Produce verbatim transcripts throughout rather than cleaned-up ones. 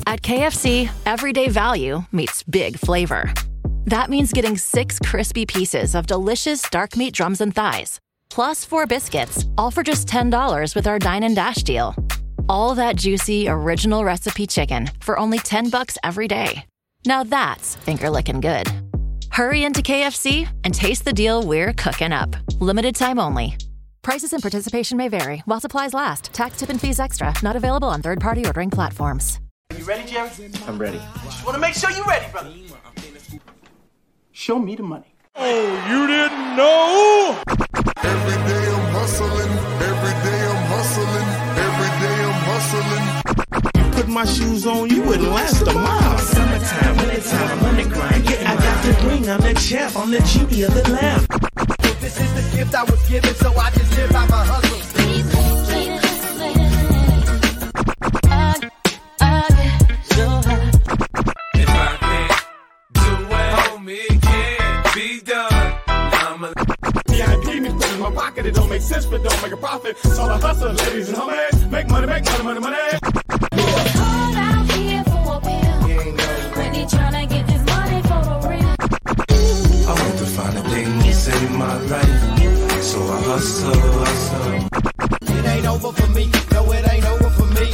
At K F C, everyday value meets big flavor. That means getting six crispy pieces of delicious dark meat drums and thighs, plus four biscuits, all for just ten dollars with our Dine and Dash deal. All that juicy, original recipe chicken for only ten bucks every day. Now that's finger-licking good. Hurry into K F C and taste the deal we're cooking up. Limited time only. Prices and participation may vary while supplies last. Tax, tip, and fees extra. Not available on third-party ordering platforms. You ready, Jerry? I'm ready. Just want to make sure you're ready, brother. Show me the money. Oh, you didn't know? Every day I'm hustling. Every day I'm hustling. Every day I'm hustling. Put my shoes on, you wouldn't last a mile. Summertime, wintertime, I'm on the grind. Yeah, I got the ring, I'm the champ, I'm the genie of the lamp. This is the gift I was given, so I just live by my hustle. If I can't do it, homie, can't be done. Now I'm a V I P me put in my pocket, it don't make sense, but don't make a profit. So I hustle, ladies and homies, make money, make money, money, money. Hard out here for a pill. When they tryna get this money for the real. I want to find a thing to save my life. So I hustle, hustle. It ain't over for me. No, it ain't over for me.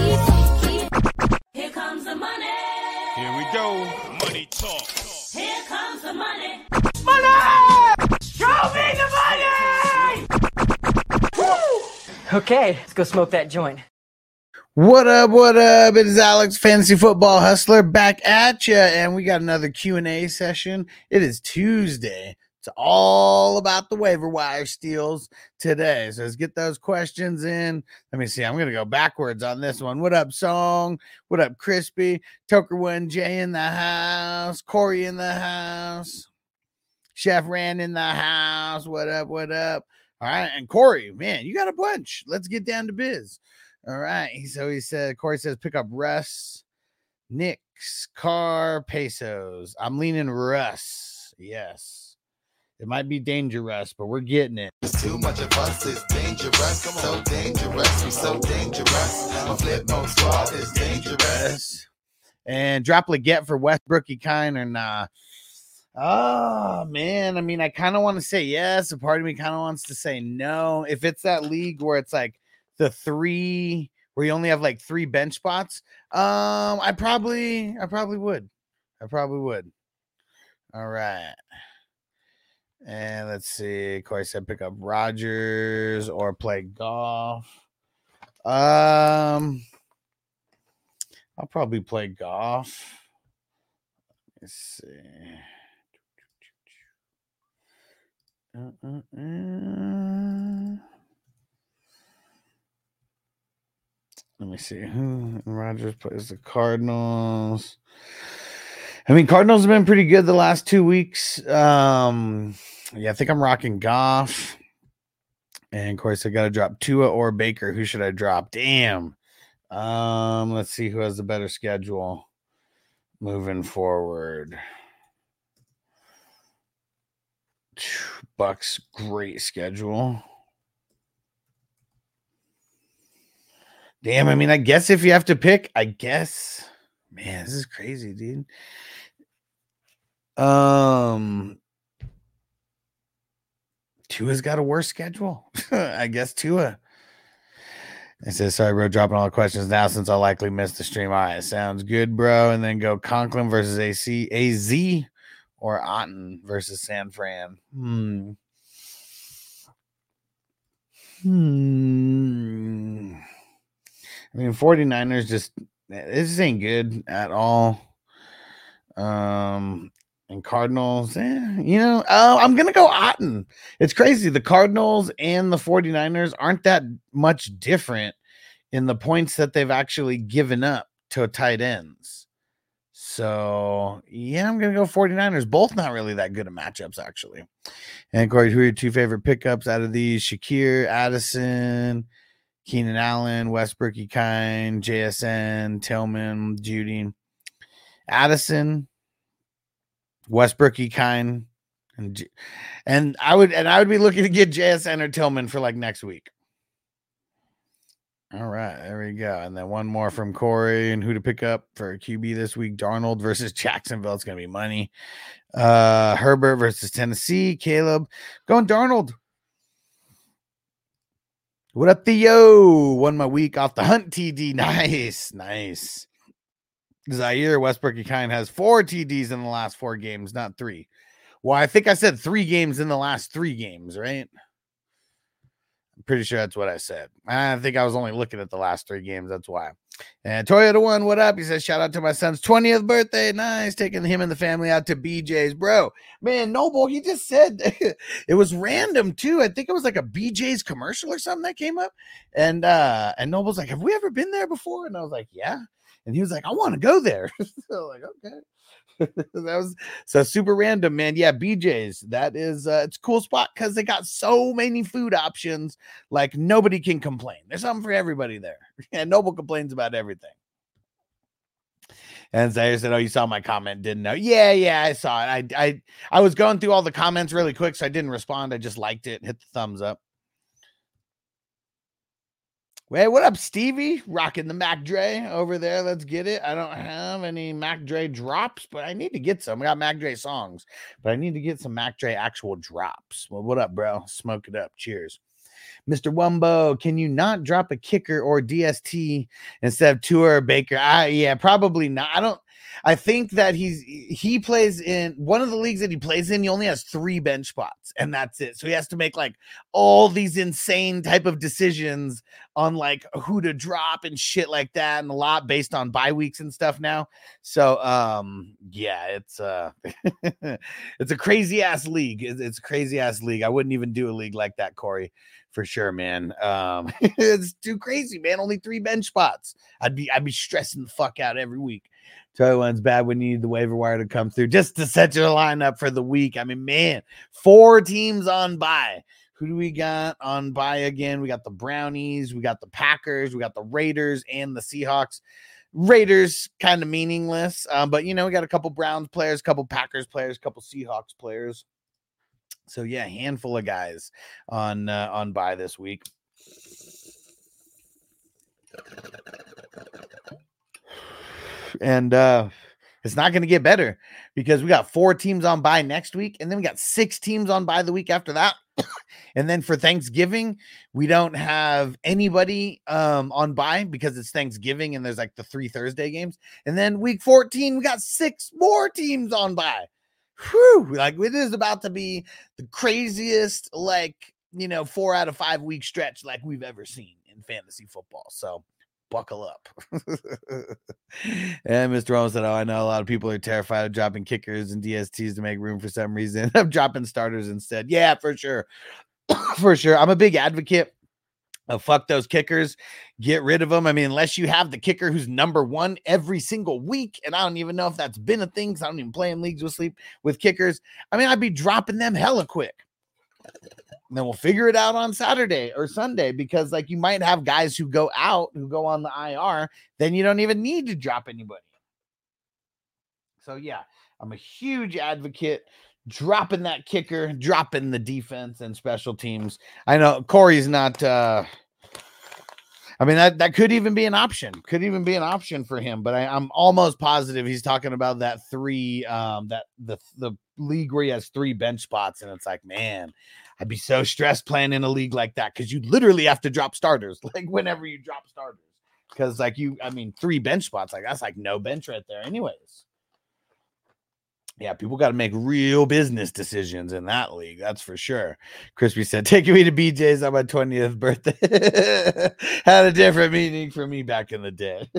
Here comes the money. Here we go. Money talk. Here comes the money. Money! Show me the money! Woo! Okay, let's go smoke that joint. What up, what up? It is Alex, Fantasy Football Hustler, back at you, and we got another Q and A session. It is Tuesday. It's all about the waiver wire steals today. So let's get those questions in. Let me see. I'm going to go backwards on this one. What up, Song? What up, Crispy? Toker One J in the house. Corey in the house. Chef Rand in the house. What up, what up? All right. And Corey, man, you got a bunch. Let's get down to biz. All right. So he said, Corey says, pick up Russ, Knicks, Carr, Pesos. I'm leaning Russ. Yes. It might be dangerous, but we're getting it. It's too much of us, it's dangerous. So dangerous, we so dangerous. My flip mode squad is dangerous. And drop Leggett for Westbrookie kind or nah? Oh, man. I mean, I kind of want to say yes. A part of me kind of wants to say no. If it's that league where it's like the three, where you only have like three bench spots, um, I probably, I probably would. I probably would. All right. And let's see. Corey said pick up Rodgers or play golf. Um, I'll probably play golf. Let's see. Uh, uh, uh. Let me see. Who Rodgers plays the Cardinals. I mean, Cardinals have been pretty good the last two weeks. Um, yeah, I think I'm rocking Goff. And of course, I got to drop Tua or Baker. Who should I drop? Damn. Um, let's see who has the better schedule moving forward. Bucks, great schedule. Damn, I mean, I guess if you have to pick, I guess. Man, this is crazy, dude. Um, Tua's got a worse schedule. I guess Tua. I said, sorry, bro, dropping all the questions now since I'll likely miss the stream. All right, sounds good, bro. And then go Conklin versus A C, A Z or Otten versus San Fran. Hmm. Hmm. I mean, 49ers just, this ain't good at all. Um, and Cardinals, eh, you know, oh, I'm going to go Otten. It's crazy. The Cardinals and the 49ers aren't that much different in the points that they've actually given up to tight ends. So, yeah, I'm going to go 49ers. Both not really that good at matchups, actually. And Corey, who are your two favorite pickups out of these? Shakir, Addison, Keenan Allen, Westbrookie kind, J S N, Tillman, Judy, Addison, Westbrookie kind, and and I would and I would be looking to get J S N or Tillman for like next week. All right, there we go. And then one more from Corey and who to pick up for Q B this week. Darnold versus Jacksonville. It's going to be money. Uh, Herbert versus Tennessee. Caleb going Darnold. What up, Theo? Won my week off the Hunt T D. Nice, nice. Zaire Westbrook Kind has four T Ds in the last four games, not three. Well, I think I said three games in the last three games, right? I'm pretty sure that's what I said. I think I was only looking at the last three games. That's why. And Toyota One, what up? He says, shout out to my son's twentieth birthday. Nice. Taking him and the family out to B J's. Bro, man, Noble, he just said it was random too. I think it was like a B J's commercial or something that came up. And uh, and Noble's like, have we ever been there before? And I was like, yeah. And he was like, I want to go there. So like, okay. That was so super random, man. Yeah, B J's. That is uh, it's a cool spot because they got so many food options. Like nobody can complain. There's something for everybody there. And Noble complains about everything. And Zaire said, "Oh, you saw my comment? Didn't know? Yeah, yeah, I saw it. I, I, I was going through all the comments really quick, so I didn't respond. I just liked it, hit the thumbs up." Hey, what up, Stevie? Rocking the Mac Dre over there. Let's get it. I don't have any Mac Dre drops, but I need to get some. I got Mac Dre songs, but I need to get some Mac Dre actual drops. Well, what up, bro? Smoke it up. Cheers. Mister Wumbo, can you not drop a kicker or D S T instead of Tua or Baker? I, yeah, probably not. I don't. I think that he's he plays in one of the leagues that he plays in. He only has three bench spots, and that's it. So he has to make like all these insane type of decisions on like who to drop and shit like that, and a lot based on bye weeks and stuff now. So um, yeah, it's uh, it's a crazy ass league. It's, it's a crazy ass league. I wouldn't even do a league like that, Corey. For sure, man. Um, it's too crazy, man. Only three bench spots. I'd be I'd be stressing the fuck out every week. Toy One's bad when you need the waiver wire to come through just to set your lineup for the week. I mean, man, four teams on bye. Who do we got on bye again? We got the Brownies, we got the Packers, we got the Raiders, and the Seahawks. Raiders kind of meaningless, um, but you know, we got a couple Browns players, a couple Packers players, a couple Seahawks players. So yeah, handful of guys on uh, on bye this week. And uh, it's not going to get better because we got four teams on bye next week, and then we got six teams on bye the week after that. And then for Thanksgiving, we don't have anybody um, on bye because it's Thanksgiving and there's like the three Thursday games. And then week fourteen, we got six more teams on bye. Whew, like it is about to be the craziest, like, you know, four out of five week stretch like we've ever seen in fantasy football. So buckle up. And Mister Rome said, oh, I know a lot of people are terrified of dropping kickers and D S Ts to make room for some reason. I'm dropping starters instead. Yeah, for sure. For sure. I'm a big advocate of fuck those kickers. Get rid of them. I mean, unless you have the kicker who's number one every single week. And I don't even know if that's been a thing because I don't even play in leagues with sleep with kickers. I mean, I'd be dropping them hella quick. And then we'll figure it out on Saturday or Sunday because, like, you might have guys who go out, who go on the I R. Then you don't even need to drop anybody. So, yeah, I'm a huge advocate. Dropping that kicker, dropping the defense and special teams. I know Corey's not. Uh, I mean, that, that could even be an option. Could even be an option for him. But I, I'm almost positive he's talking about that three, um, that the the league where he has three bench spots, and it's like, man, I'd be so stressed playing in a league like that because you literally have to drop starters, like whenever you drop starters, because like you, I mean, three bench spots, like that's like no bench right there, anyways. Yeah, people got to make real business decisions in that league. That's for sure. Crispy said, taking me to B J's on my twentieth birthday. Had a different meaning for me back in the day.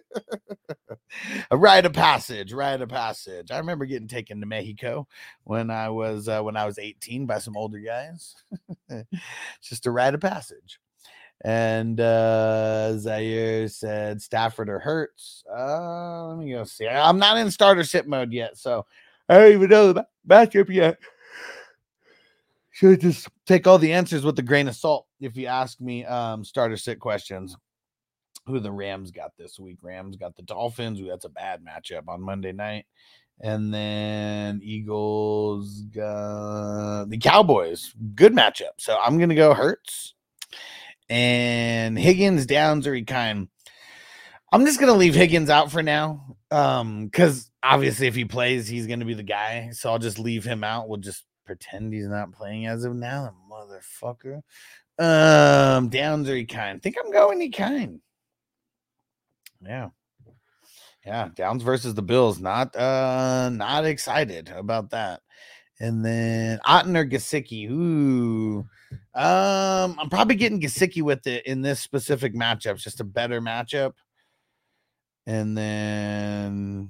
A rite of passage, rite of passage. I remember getting taken to Mexico when I was uh, when I was eighteen by some older guys. Just a rite of passage. And uh, Zaire said Stafford or Hurts. Uh, let me go see. I'm not in starter sit mode yet, so I don't even know the matchup yet. Should just take all the answers with a grain of salt. If you ask me um, starter sit questions, who the Rams got this week? Rams got the Dolphins. Ooh, that's a bad matchup on Monday night. And then Eagles got the Cowboys. Good matchup. So I'm going to go Hurts. And Higgins, Downs, or Ekine. I'm just going to leave Higgins out for now. Um, because obviously if he plays, he's going to be the guy. So I'll just leave him out. We'll just pretend he's not playing as of now. Motherfucker. Um, Downs or Ekine. I think I'm going Ekine. Yeah. Yeah. Downs versus the Bills. Not uh not excited about that. And then Otten or Gesicki. Ooh. Um, I'm probably getting Gesicki with it in this specific matchup. It's just a better matchup. And then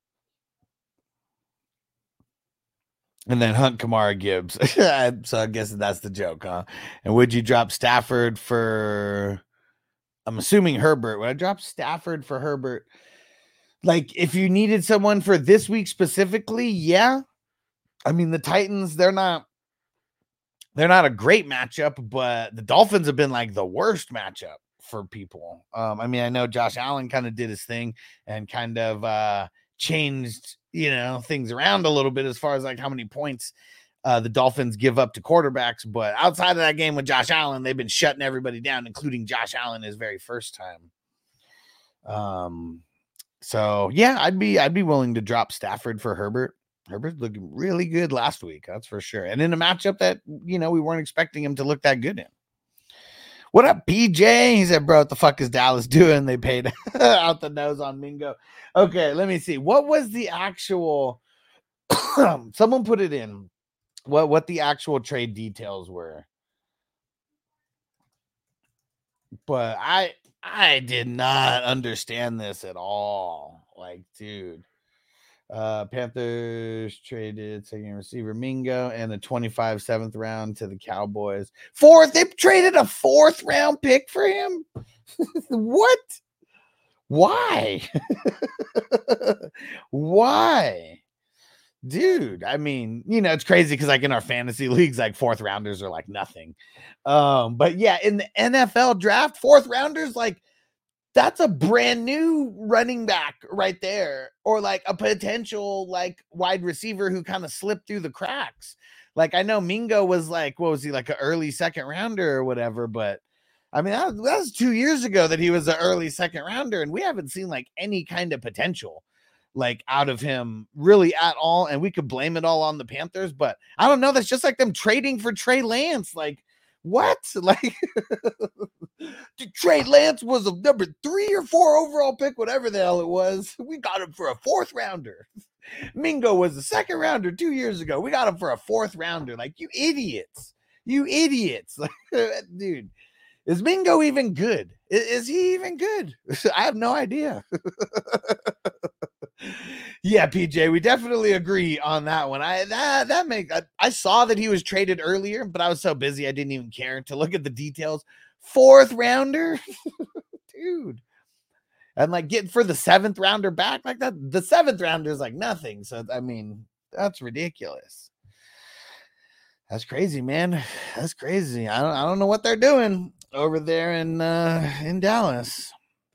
and then Hunt, Kamara, Gibbs. So I guess that's the joke, huh? And would you drop Stafford for I'm assuming Herbert. Would I drop Stafford for Herbert? Like if you needed someone for this week specifically, yeah. I mean, the Titans, they're not they're not a great matchup, but the Dolphins have been like the worst matchup for people. Um, I mean, I know Josh Allen kind of did his thing and kind of uh, changed, you know, things around a little bit as far as like how many points uh, the Dolphins give up to quarterbacks. But outside of that game with Josh Allen, they've been shutting everybody down, including Josh Allen his very first time. Um, so yeah, I'd be I'd be willing to drop Stafford for Herbert. Herbert's looking really good last week, that's for sure. And in a matchup that, you know, we weren't expecting him to look that good in. What up, P J? He said, bro, what the fuck is Dallas doing? They paid out the nose on Mingo. Okay, let me see. What was the actual someone put it in what what the actual trade details were. But I I did not understand this at all. Like, dude. Uh, Panthers traded second receiver Mingo and a twenty-five seventh round to the Cowboys. Fourth, they traded a fourth round pick for him. What? Why? Why? Dude, I mean, you know, it's crazy because like in our fantasy leagues, like fourth rounders are like nothing. Um, but yeah, in the N F L draft, fourth rounders, like that's a brand new running back right there, or like a potential like wide receiver who kind of slipped through the cracks. Like I know Mingo was like, what was he, like an early second rounder or whatever, but I mean, that, that was two years ago that he was an early second rounder, and we haven't seen like any kind of potential like out of him really at all. And we could blame it all on the Panthers, but I don't know. That's just like them trading for Trey Lance. Like, what? Like, Trey Lance was a number three or four overall pick, whatever the hell it was. We got him for a fourth rounder. Mingo was a second rounder two years ago. We got him for a fourth rounder. Like, you idiots. You idiots. Like, dude, is Mingo even good? Is, is he even good? I have no idea. Yeah, P J, we definitely agree on that one. I that that make I, I saw that he was traded earlier, but I was so busy I didn't even care to look at the details. Fourth rounder, dude, and like getting for the seventh rounder back like that. The seventh rounder is like nothing. So I mean, that's ridiculous. That's crazy, man. That's crazy. I don't I don't know what they're doing over there in uh, in Dallas.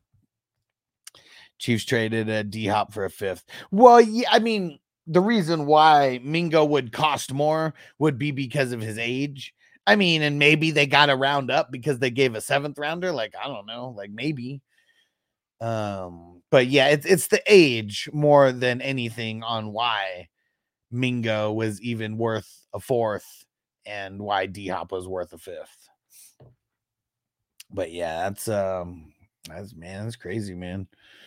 Chiefs traded a D-Hop for a fifth. Well, yeah, I mean, the reason why Mingo would cost more would be because of his age. I mean, and maybe they got a round up because they gave a seventh rounder. Like, I don't know, like maybe. Um, but yeah, it's it's the age more than anything on why Mingo was even worth a fourth and why D-Hop was worth a fifth. But yeah, that's um that's man, that's crazy, man.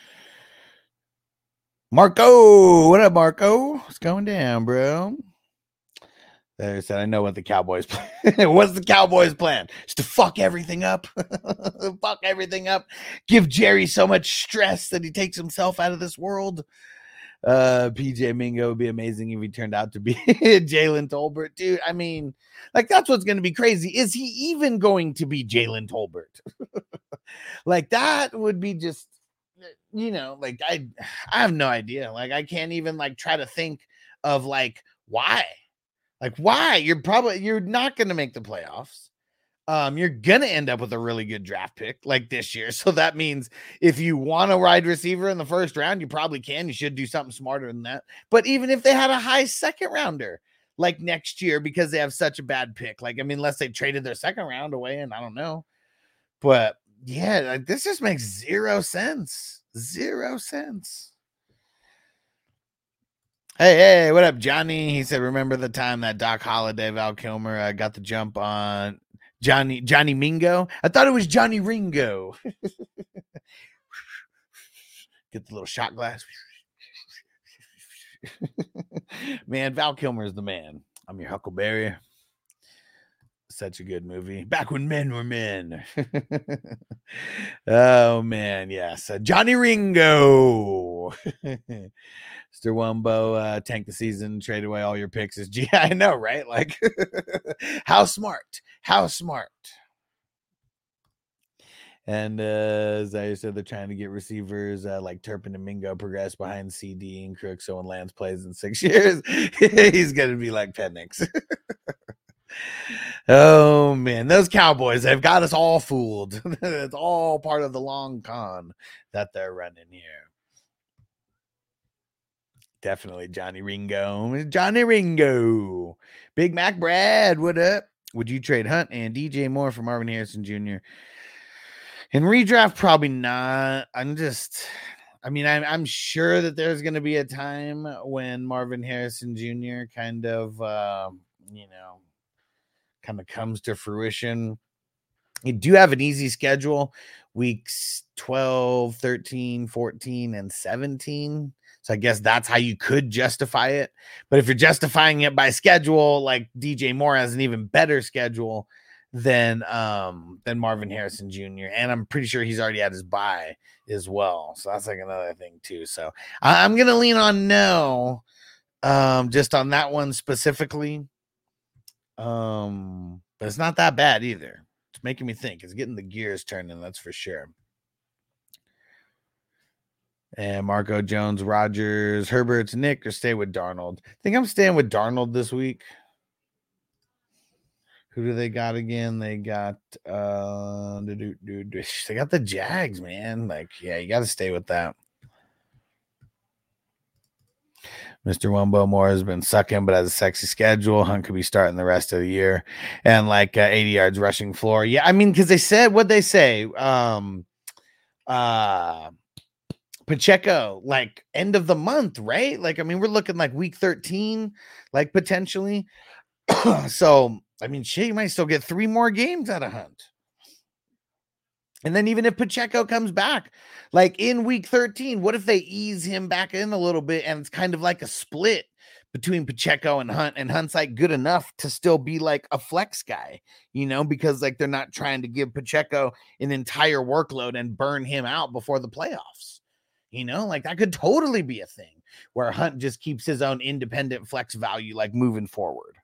Marco, what up, Marco? What's going down, bro? There said, I know what the Cowboys plan. What's the Cowboys plan? Just to fuck everything up. Fuck everything up. Give Jerry so much stress that he takes himself out of this world. Uh, P J Mingo would be amazing if he turned out to be Jalen Tolbert. Dude, I mean, like, that's what's going to be crazy. Is he even going to be Jalen Tolbert? Like, that would be just, you know, like, I, I have no idea. Like, I can't even, like, try to think of, like, why? Like, why? You're probably, you're not going to make the playoffs. Um, you're going to end up with a really good draft pick like this year. So that means if you want a wide receiver in the first round, you probably can. You should do something smarter than that. But even if they had a high second rounder like next year because they have such a bad pick, like, I mean, unless they traded their second round away, and I don't know. But yeah, like, this just makes zero sense. Zero sense. Hey, hey, what up, Johnny? He said, remember the time that Doc Holliday, Val Kilmer uh, got the jump on Johnny Johnny Mingo? I thought it was Johnny Ringo. Get the little shot glass. Man, Val Kilmer is the man. I'm your Huckleberry. Such a good movie. Back when men were men. Oh, man. Yes. Uh, Johnny Ringo. Mister Wumbo, uh, tank the season, trade away all your picks. Is G. I know, right? Like, how smart. How smart. And uh, Zaire said they're trying to get receivers uh, like Turpin and Mingo progress behind C D and Crook. So when Lance plays in six years, he's going to be like Penix. Oh, man. Those Cowboys have got us all fooled. It's all part of the long con that they're running here. Definitely Johnny Ringo. Johnny Ringo. Big Mac Brad, what up? Would you trade Hunt and D J Moore for Marvin Harrison Junior? In redraft, probably not. I'm just, I mean, I'm, I'm sure that there's going to be a time when Marvin Harrison Junior kind of, uh, you know, kind of comes to fruition. You do have an easy schedule, weeks twelve, thirteen, fourteen, and seventeen. So I guess that's how you could justify it. But if you're justifying it by schedule, like D J Moore has an even better schedule than um than Marvin Harrison Junior And I'm pretty sure he's already had his bye as well. So that's like another thing too. So I, I'm gonna lean on no, um, just on that one specifically. Um, but it's not that bad either. It's making me think. It's getting the gears turning, that's for sure. And Marco Jones, Rogers, Herbert's, Nick, or stay with Darnold. I think I'm staying with Darnold this week. Who do they got again? They got uh they got the Jags, man. Like, yeah, you got to stay with that. Mister Wumbo Moore has been sucking, but has a sexy schedule. Hunt could be starting the rest of the year. And like uh, eighty yards rushing floor. Yeah, I mean, because they said what they say. Um, uh, Pacheco, like end of the month, right? Like, I mean, we're looking like week thirteen, like potentially. So, I mean, shit, you might still get three more games out of Hunt. And then even if Pacheco comes back, like in week thirteen, what if they ease him back in a little bit and it's kind of like a split between Pacheco and Hunt, and Hunt's like good enough to still be like a flex guy, you know, because like they're not trying to give Pacheco an entire workload and burn him out before the playoffs, you know, like that could totally be a thing where Hunt just keeps his own independent flex value, like moving forward.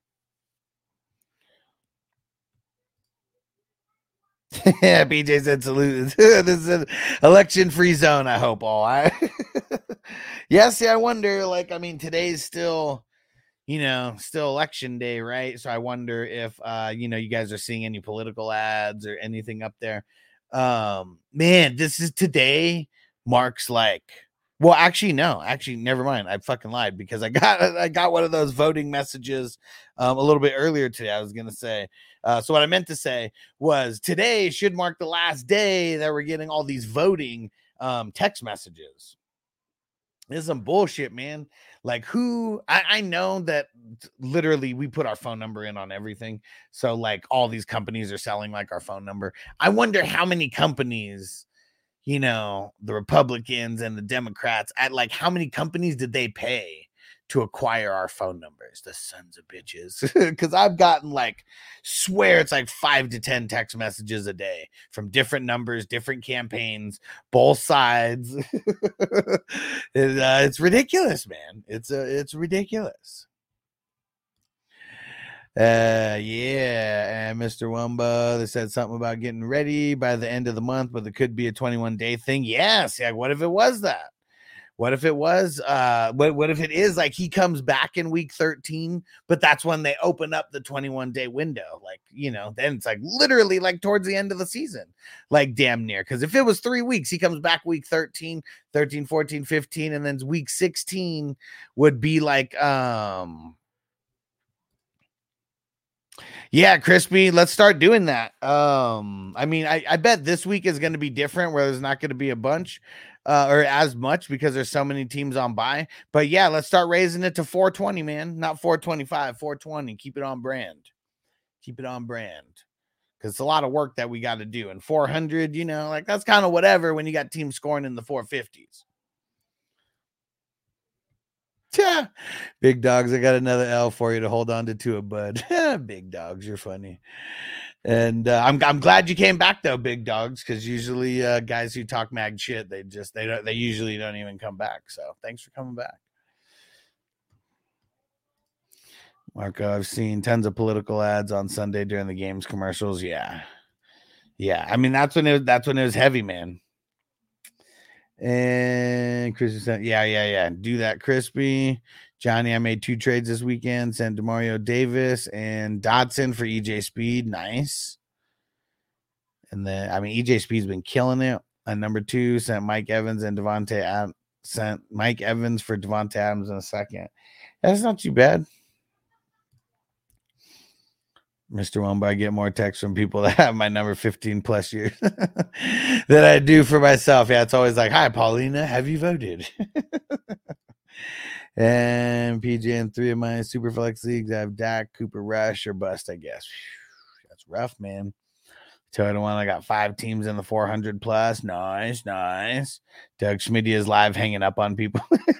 Yeah, B J said salute. This is an election-free zone, I hope all. I yes, yeah, I wonder, like, I mean, today's still, you know, still election day, right? So I wonder if uh, you know, you guys are seeing any political ads or anything up there. Um, man, this is today marks like well, actually, no, actually, never mind. I fucking lied because I got I got one of those voting messages um, a little bit earlier today. I was gonna say. Uh, so what I meant to say was today should mark the last day that we're getting all these voting um, text messages. This is some bullshit, man. Like who, I, I know that literally we put our phone number in on everything. So like all these companies are selling like our phone number. I wonder how many companies, you know, the Republicans and the Democrats at like how many companies did they pay to acquire our phone numbers? The sons of bitches. Because I've gotten like, swear it's like five to ten text messages a day from different numbers, different campaigns, both sides. it, uh, it's ridiculous, man. It's uh, it's ridiculous. Uh, yeah, and Mister Wumba, they said something about getting ready by the end of the month, but it could be a twenty-one day thing. Yes, yeah. What if it was that? What if it was, uh, what, what if it is like he comes back in week thirteen, but that's when they open up the twenty-one day window. Like, you know, then it's like literally like towards the end of the season, like damn near. Cause if it was three weeks, he comes back week thirteen, thirteen, fourteen, fifteen. And then week sixteen would be like, um, Yeah, Crispy, let's start doing that. Um, I mean, I, I bet this week is going to be different where there's not going to be a bunch uh, or as much because there's so many teams on bye. But yeah, let's start raising it to four twenty, man. Not four twenty-five, four twenty. Keep it on brand. Keep it on brand. Because it's a lot of work that we got to do. And four hundred, you know, like that's kind of whatever when you got teams scoring in the four fifties. Yeah. Big dogs, I got another L for you to hold on to, to a bud. Big dogs, you're funny. And uh, I'm I'm glad you came back though, big dogs, because usually uh, guys who talk mag shit, they just they don't they usually don't even come back. So thanks for coming back. Marco, I've seen tons of political ads on Sunday during the games commercials. Yeah. Yeah. I mean, that's when it that's when it was heavy, man. And Chris said, yeah, yeah, yeah. Do that, Crispy. Johnny, I made two trades this weekend. Sent DeMario Davis and Dotson for E J Speed. Nice. And then, I mean, E J Speed's been killing it. And number two, sent Mike Evans and Devontae Ad- sent Mike Evans for Devontae Adams in a second. That's not too bad. Mister Wumba, I get more texts from people that have my number fifteen plus years than I do for myself. Yeah, it's always like, hi, Paulina, have you voted? And P J in three of my super flex leagues, I have Dak, Cooper Rush, or bust, I guess. Whew, that's rough, man. Total one, I got five teams in the four hundred plus. Nice, nice. Doug Schmidt is live hanging up on people.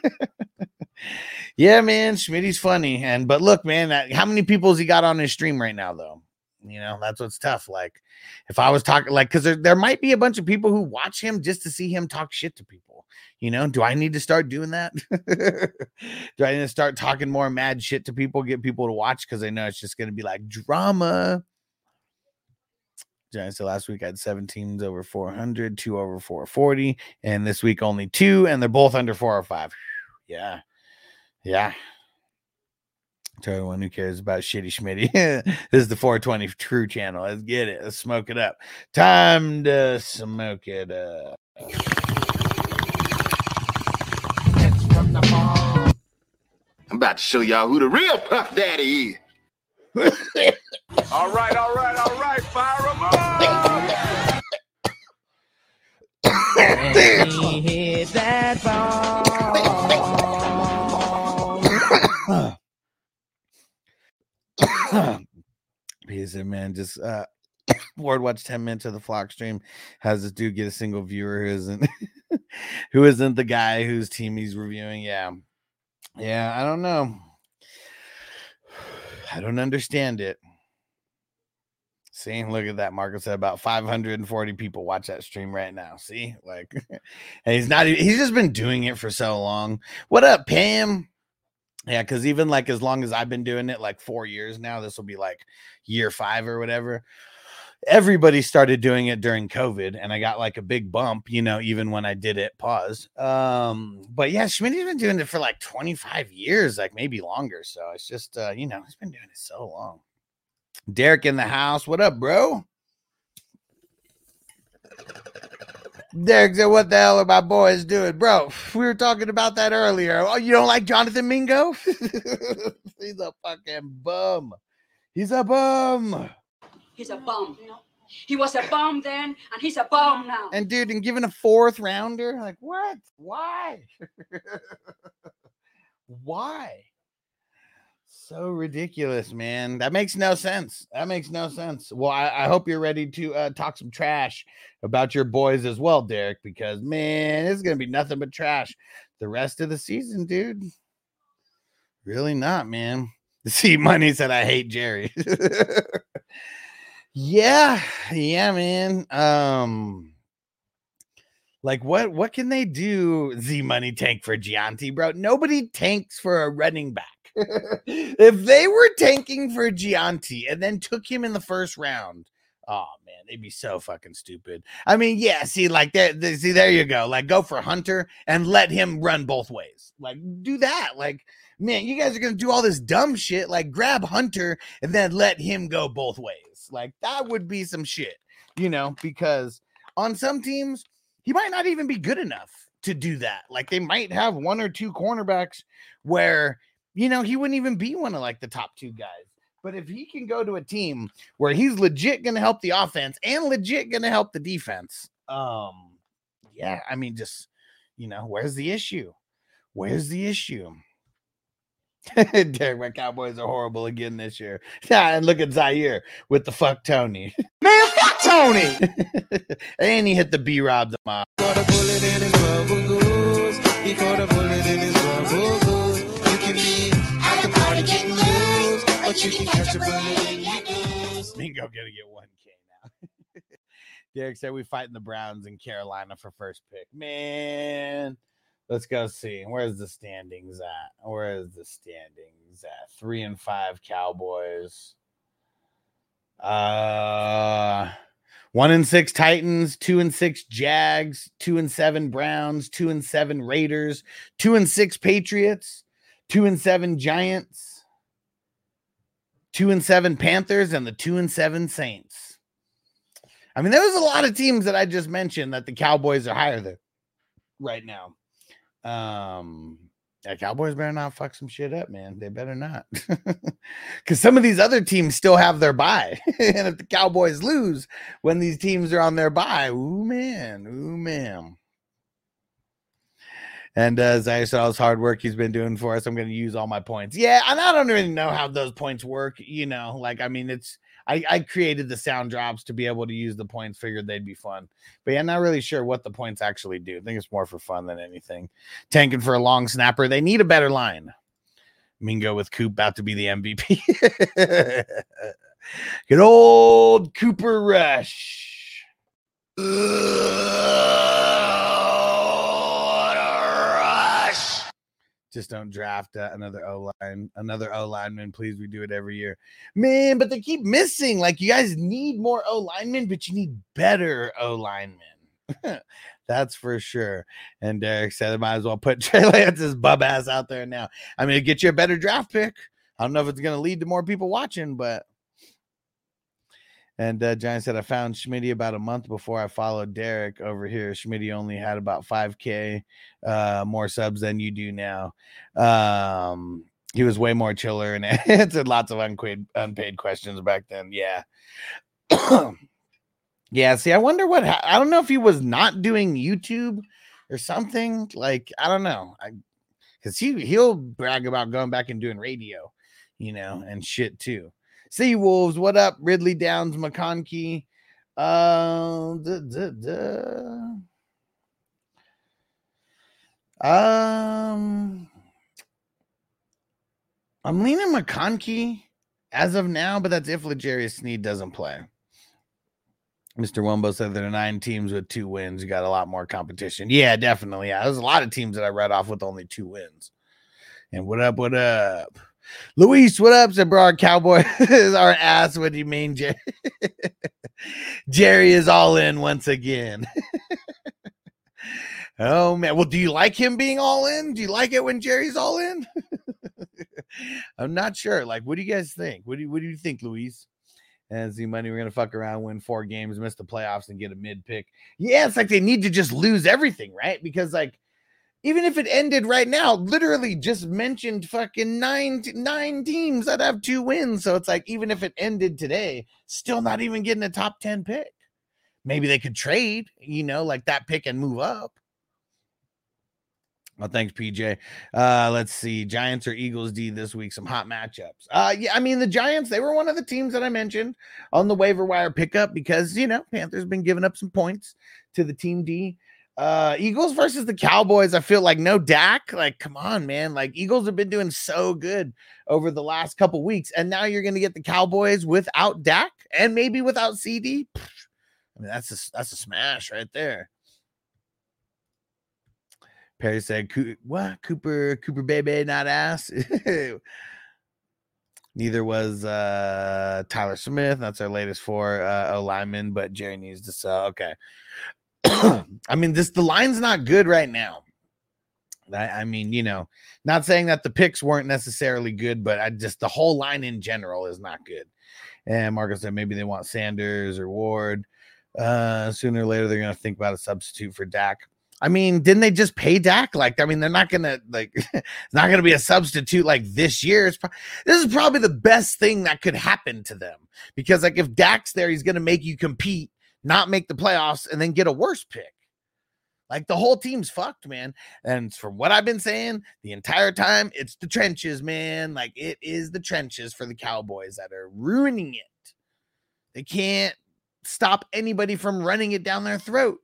Yeah, man, Schmitty's funny. And but look, man, that, how many people has he got on his stream right now, though? You know, that's what's tough. Like, if I was talking, like, because there, there might be a bunch of people who watch him just to see him talk shit to people. You know, do I need to start doing that? Do I need to start talking more mad shit to people, get people to watch? Because I know it's just going to be like drama. So last week I had seven teams over four hundred, two over four forty, and this week only two, and they're both under four oh five. Yeah. Yeah. To everyone who cares about shitty schmitty. This is the four twenty True channel. Let's get it. Let's smoke it up. Time to smoke it up. I'm about to show y'all who the real Puff Daddy is. All right, all right, all right. Fire 'em up. Hit that ball. He said, man, just uh Ward watch ten minutes of the Flock stream. Has this dude get a single viewer who isn't who isn't the guy whose team he's reviewing? Yeah. Yeah, I don't know. I don't understand it. See, look at that. Marco said about five hundred forty people watch that stream right now. See, like, and he's not, he's just been doing it for so long. What up, Pam? Yeah, because even like as long as I've been doing it, like four years now, this will be like year five or whatever. Everybody started doing it during COVID, and I got like a big bump, you know, even when I did it. Pause. Um, but yeah, Schmitty's been doing it for like twenty-five years, like maybe longer. So it's just, uh, you know, he's been doing it so long. Derek in the house. What up, bro? Derek said, what the hell are my boys doing? Bro, we were talking about that earlier. Oh, you don't like Jonathan Mingo? He's a fucking bum. He's a bum. He's a bum. He was a bum then, and he's a bum now. And dude, and given a fourth rounder, like what? Why? Why? So ridiculous, man. That makes no sense. That makes no sense. Well, I, I hope you're ready to uh, talk some trash about your boys as well, Derek, because, man, it's going to be nothing but trash the rest of the season, dude. Really not, man. See, Money said, I hate Jerry. yeah. Yeah, man. Um, like, what, what can they do? Z Money tank for Gianti, bro. Nobody tanks for a running back. If they were tanking for Gianti and then took him in the first round, oh man, they'd be so fucking stupid. I mean, yeah, see, like that, see, there you go. Like, go for Hunter and let him run both ways. Like, do that. Like, man, you guys are gonna do all this dumb shit. Like, grab Hunter and then let him go both ways. Like, that would be some shit, you know, because on some teams, he might not even be good enough to do that. Like, they might have one or two cornerbacks where, you know, he wouldn't even be one of like the top two guys. But if he can go to a team where he's legit going to help the offense and legit going to help the defense, um, yeah, I mean, just, you know, where's the issue? Where's the issue? Derek, my Cowboys are horrible again this year. Yeah, and look at Zaire with the fuck Tony. Man, fuck Tony! And he hit the B-Rob the mob. Caught a bullet in his rubber goose. He caught a bullet in his rubber goose. You can be at the party getting loose, but you can catch a bullet in your goose. Mingo gonna get one K now. Derek said we fighting the Browns in Carolina for first pick. Man. Let's go see. Where's the standings at? Where is the standings at? Three and five Cowboys. Uh, one and six Titans, two and six Jags, two and seven Browns, two and seven Raiders, two and six Patriots, two and seven Giants, two and seven Panthers, and the two and seven Saints. I mean, there was a lot of teams that I just mentioned that the Cowboys are higher than right now. Um, yeah, Cowboys better not fuck some shit up, man. They better not. Because some of these other teams still have their bye. And if the Cowboys lose when these teams are on their bye, ooh, man. Ooh, man. And uh, Zaire said all his hard work he's been doing for us, I'm going to use all my points. Yeah, and I don't really know how those points work. You know, like, I mean, it's, I, I created the sound drops to be able to use the points, figured they'd be fun. But yeah, not really sure what the points actually do. I think it's more for fun than anything. Tanking for a long snapper. They need a better line. Mingo with Coop about to be the M V P. Good old Cooper Rush. Just don't draft uh, another O-line, another O-lineman, please. We do it every year. Man, but they keep missing. Like, you guys need more O-linemen, but you need better O-linemen. That's for sure. And Derek said, I might as well put Trey Lance's bub ass out there now. I mean, get you a better draft pick. I don't know if it's going to lead to more people watching, but. And uh, Giant said, I found Schmitty about a month before I followed Derek over here. Schmitty only had about five K uh, more subs than you do now. Um, he was way more chiller and answered lots of unpaid, unpaid questions back then. Yeah. Yeah. See, I wonder what, ha- I don't know if he was not doing YouTube or something. Like, I don't know. I, Cause he, he'll brag about going back and doing radio, you know, and shit too. Sea Wolves, what up? Ridley Downs, McConkey. Uh, duh, duh, duh. Um, I'm leaning McConkey as of now, but that's if L'Jarius Sneed doesn't play. Mister Wumbo said there are nine teams with two wins. You got a lot more competition. Yeah, definitely. Yeah, there's a lot of teams that I read off with only two wins. And what up? What up? Luis, what up? Said broad Cowboys are ass. What do you mean, Jerry? Jerry is all in once again. Oh man. Well, do you like him being all in? Do you like it when Jerry's all in? I'm not sure. Like, what do you guys think? What do you what do you think, Luis? And Z Money, we're gonna fuck around, win four games, miss the playoffs, and get a mid pick. Yeah, it's like they need to just lose everything, right? Because like, even if it ended right now, literally just mentioned fucking nine, nine teams that have two wins. So it's like, even if it ended today, still not even getting a top ten pick. Maybe they could trade, you know, like that pick and move up. Well, thanks, P J. Uh, let's see. Giants or Eagles D this week. Some hot matchups. Uh, yeah, I mean, the Giants, they were one of the teams that I mentioned on the waiver wire pickup because, you know, Panthers been giving up some points to the team D. Uh, Eagles versus the Cowboys. I feel like no Dak. Like, come on, man. Like, Eagles have been doing so good over the last couple weeks, and now you're going to get the Cowboys without Dak and maybe without C D. I mean, that's a, that's a smash right there. Perry said, what? Cooper, Cooper baby, not ass. Neither was uh, Tyler Smith. That's our latest four uh, linemen, but Jerry needs to sell. Okay. I mean, this the line's not good right now. I, I mean, you know, not saying that the picks weren't necessarily good, but I just the whole line in general is not good. And Marcus said maybe they want Sanders or Ward. Uh, sooner or later, they're going to think about a substitute for Dak. I mean, didn't they just pay Dak? Like, I mean, they're not gonna like, it's not gonna be a substitute like this year. It's pro- this is probably the best thing that could happen to them because, like, if Dak's there, he's gonna make you compete, not make the playoffs, and then get a worse pick. Like, the whole team's fucked, man. And from what I've been saying the entire time, it's the trenches, man. Like, it is the trenches for the Cowboys that are ruining it. They can't stop anybody from running it down their throat.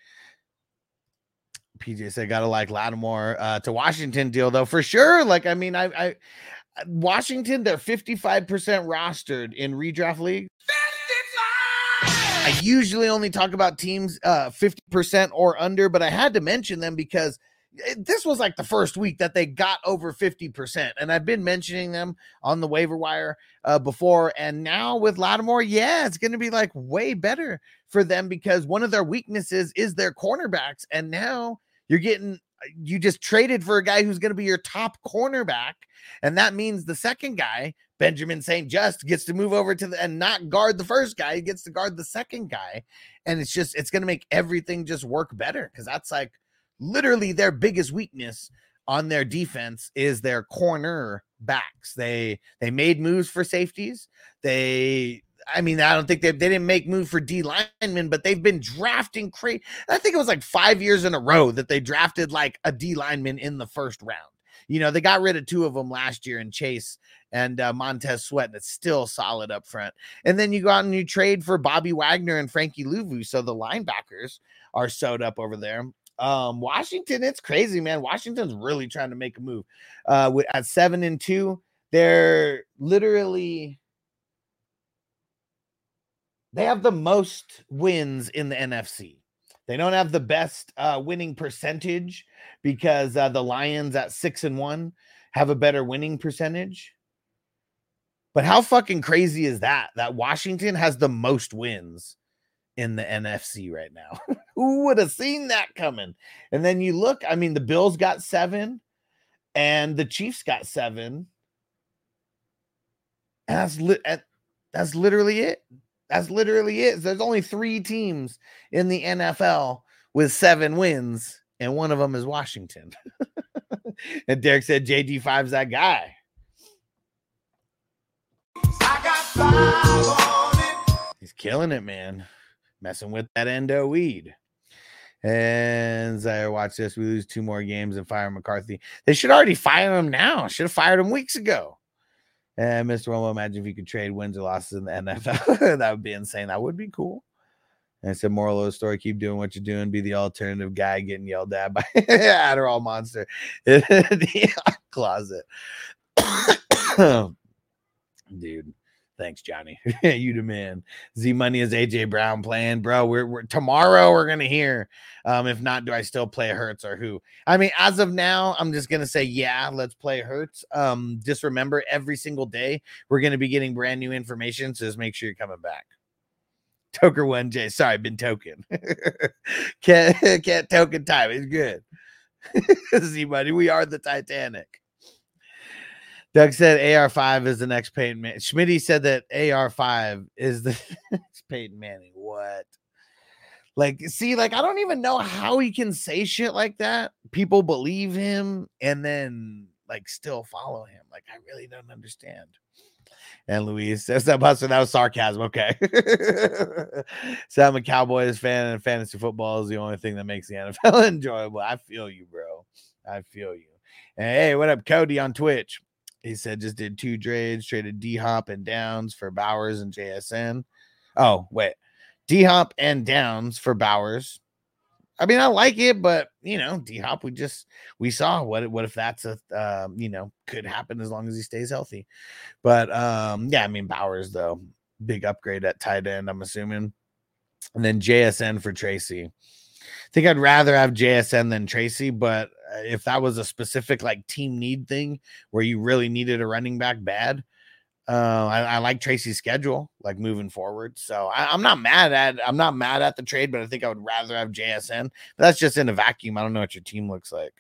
P J said, gotta like Lattimore uh, to Washington deal, though, for sure. Like, I mean, I, I Washington, they're fifty-five percent rostered in redraft league. I usually only talk about teams uh, fifty percent or under, but I had to mention them because it, this was like the first week that they got over fifty percent. And I've been mentioning them on the waiver wire uh, before. And now with Lattimore, yeah, it's going to be like way better for them because one of their weaknesses is their cornerbacks. And now you're getting, you just traded for a guy who's going to be your top cornerback. And that means the second guy, Benjamin Saint Just, gets to move over to the and not guard the first guy. He gets to guard the second guy. And it's just, it's going to make everything just work better because that's like literally their biggest weakness on their defense is their corner backs. They, they made moves for safeties. They, I mean, I don't think they, they didn't make move for D linemen, but they've been drafting crazy. I think it was like five years in a row that they drafted like a D lineman in the first round. You know, they got rid of two of them last year in Chase and uh, Montez Sweat. That's still solid up front. And then you go out and you trade for Bobby Wagner and Frankie Louvu. So the linebackers are sewed up over there. Um, Washington, it's crazy, man. Washington's really trying to make a move. Uh, with, at seven and two, they're literally, they have the most wins in the N F C. They don't have the best uh, winning percentage because uh, the Lions at six and one have a better winning percentage. But how fucking crazy is that? That Washington has the most wins in the N F C right now. Who would have seen that coming? And then you look, I mean, the Bills got seven and the Chiefs got seven. And that's, li- that's literally it. That's literally it. There's only three teams in the N F L with seven wins, and one of them is Washington. And Derek said J D five's that guy. I got five on it. He's killing it, man. Messing with that endo weed. And Zaire, watch this. We lose two more games and fire McCarthy. They should already fire him now. Should have fired him weeks ago. And Mister Romo, imagine if you could trade wins or losses in the N F L. That would be insane. That would be cool. And I said, moral of the story, keep doing what you're doing. Be the alternative guy getting yelled at by Adderall monster in the closet. Dude, thanks, Johnny. You the man. Z Money is A J Brown playing, bro. We're, we're tomorrow we're gonna hear. Um, if not, do I still play Hurts or who? I mean, as of now, I'm just gonna say, yeah, let's play Hurts. Um, just remember, every single day we're gonna be getting brand new information, so just make sure you're coming back. Toker one J, sorry, been token. can't can't token time. It's good. Z Money, we are the Titanic. Doug said A R five is the next Peyton Manning. Schmitty said that A R five is the next Peyton Manning. What? Like, see, like, I don't even know how he can say shit like that. People believe him and then, like, still follow him. Like, I really don't understand. And Louise says that, Buster, that was sarcasm. Okay. So I'm a Cowboys fan, and fantasy football is the only thing that makes the N F L enjoyable. I feel you, bro. I feel you. And hey, what up, Cody on Twitch? He said just did two trades, traded D-Hop and Downs for Bowers and J S N. Oh, wait. D-Hop and Downs for Bowers. I mean, I like it, but, you know, D-Hop, we just, we saw what, what if that's a, um, you know, could happen as long as he stays healthy. But, um, yeah, I mean, Bowers, though, big upgrade at tight end, I'm assuming. And then J S N for Tracy. I think I'd rather have J S N than Tracy, but if that was a specific, like, team need thing where you really needed a running back bad, Uh, I, I like Tracy's schedule, like, moving forward. So I, I'm not mad at I'm not mad at the trade, but I think I would rather have J S N. But that's just in a vacuum. I don't know what your team looks like.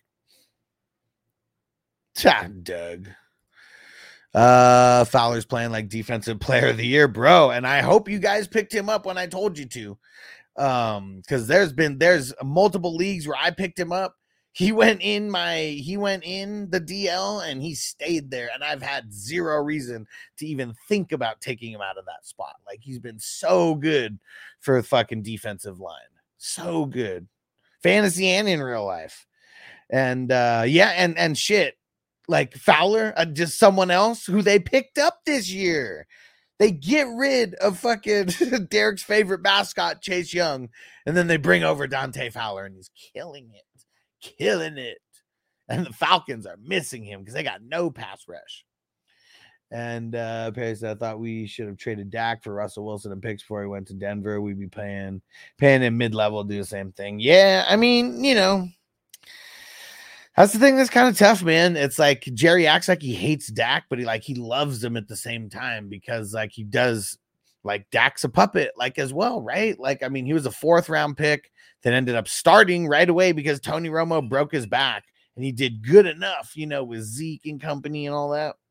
Ah, Doug. Uh, Fowler's playing like defensive player of the year, bro. And I hope you guys picked him up when I told you to. Um, because there's been there's multiple leagues where I picked him up. He went in my he went in the D L and he stayed there, and I've had zero reason to even think about taking him out of that spot. Like, he's been so good for a fucking defensive line. So good. Fantasy and in real life. And uh yeah, and and shit. Like Fowler, uh, just someone else who they picked up this year. They get rid of fucking Derek's favorite mascot, Chase Young, and then they bring over Dante Fowler, and he's killing it. Killing it. And the Falcons are missing him because they got no pass rush. And uh Perry said, I thought we should have traded Dak for Russell Wilson and picks before he went to Denver. We'd be paying paying him mid-level to do the same thing. Yeah, I mean, you know, that's the thing that's kind of tough, man. It's like Jerry acts like he hates Dak, but he like he loves him at the same time because like he does, like Dak's a puppet, like as well, right? Like, I mean, he was a fourth round pick that ended up starting right away because Tony Romo broke his back, and he did good enough, you know, with Zeke and company and all that.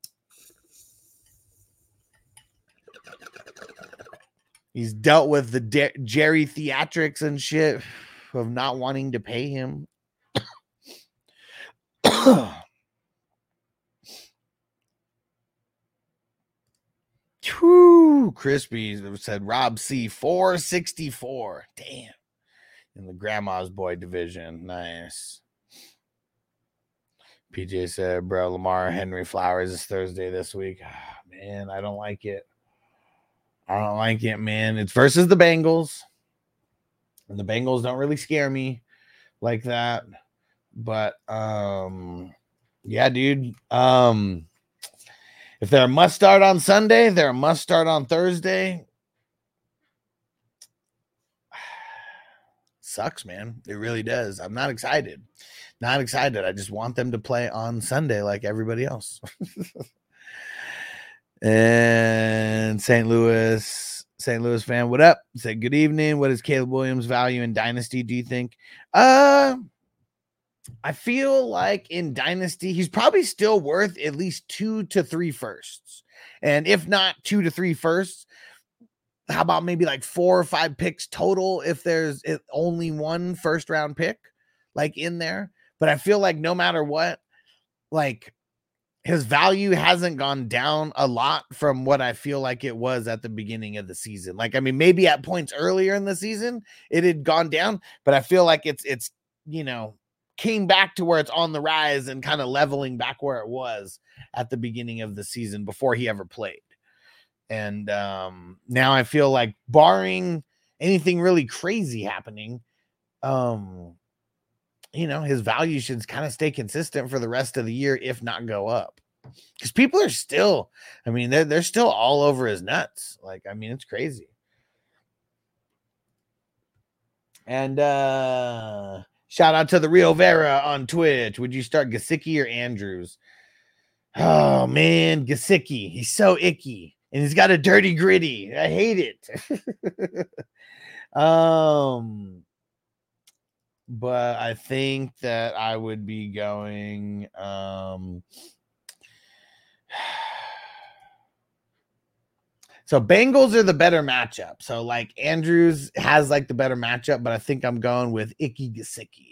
He's dealt with the De- Jerry theatrics and shit of not wanting to pay him. Whew, Crispy said Rob C four sixty-four. Damn. In the grandma's boy division. Nice. P J said, bro, Lamar Henry Flowers is Thursday this week. Oh, man, I don't like it. I don't like it, man. It's versus the Bengals. And the Bengals don't really scare me like that. But um yeah, dude. Um if they're a must start on Sunday, they're a must start on Thursday. Sucks, man. It really does. I'm not excited. Not excited. I just want them to play on Sunday like everybody else. And Saint Louis, Saint Louis fan, what up? Said good evening. What is Caleb Williams' value in Dynasty, do you think? Uh I feel like in Dynasty, he's probably still worth at least two to three firsts. And if not two to three firsts, how about maybe like four or five picks total if there's only one first round pick like in there? But I feel like no matter what, like his value hasn't gone down a lot from what I feel like it was at the beginning of the season. Like, I mean, maybe at points earlier in the season, it had gone down, but I feel like it's, it's, you know, came back to where it's on the rise and kind of leveling back where it was at the beginning of the season before he ever played. And um, now I feel like barring anything really crazy happening, um, you know, his value should kind of stay consistent for the rest of the year, if not go up. Because people are still, I mean, they're, they're still all over his nuts. Like, I mean, it's crazy. And uh shout out to the Rio Vera on Twitch. Would you start Gesicki or Andrews? Oh, man, Gesicki. He's so icky. And he's got a dirty gritty. I hate it. um, But I think that I would be going... Um, so Bengals are the better matchup. So, like, Andrews has, like, the better matchup, but I think I'm going with Icky Gesicki.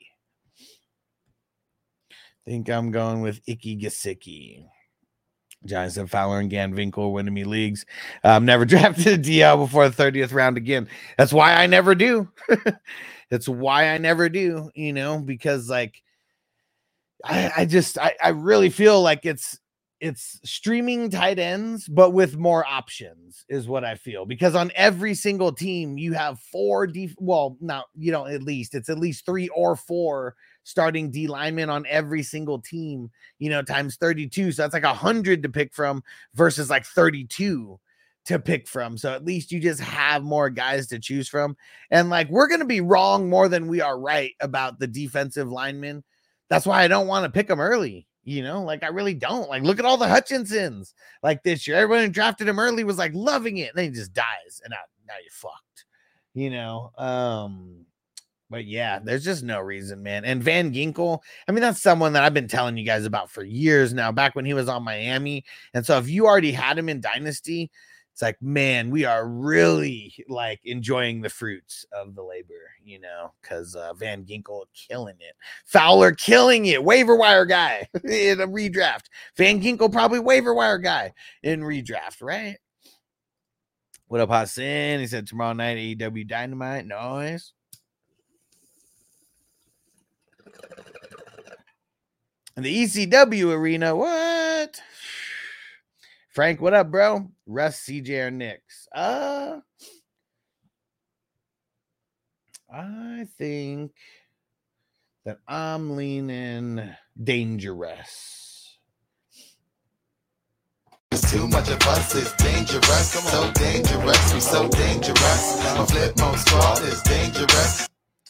think I'm going with Icky Gesicki. Giants said Fowler and Gan Winkle winning me leagues. Um, never drafted a D L before the thirtieth round again. That's why I never do. That's why I never do, you know, because, like, I, I just, I, I really feel like it's, it's streaming tight ends, but with more options is what I feel, because on every single team you have four D. Well, not, you know, at least it's at least three or four starting D linemen on every single team, you know, times thirty-two. So that's like a hundred to pick from versus like thirty-two to pick from. So at least you just have more guys to choose from. And like, we're going to be wrong more than we are right about the defensive linemen. That's why I don't want to pick them early. You know, like, I really don't. Like, look at all the Hutchinsons like this year. Everyone who drafted him early was like loving it. And then he just dies. And now, now you're fucked, you know? Um, but yeah, there's just no reason, man. And Van Ginkel, I mean, that's someone that I've been telling you guys about for years now, back when he was on Miami. And so if you already had him in Dynasty, It's like, man, we are really like enjoying the fruits of the labor, you know, because uh, Van Ginkel killing it. Fowler killing it. Waiver wire guy in a redraft. Van Ginkel probably waiver wire guy in redraft, right? What up, Hassan? He said tomorrow night, A E W Dynamite. Nice. In the E C W arena, what? Frank, what up, bro? Russ, C J, or Knicks? Uh, I think that I'm leaning dangerous. It's too much of us, it's dangerous. So dangerous, we so dangerous. My flip mode squad is dangerous.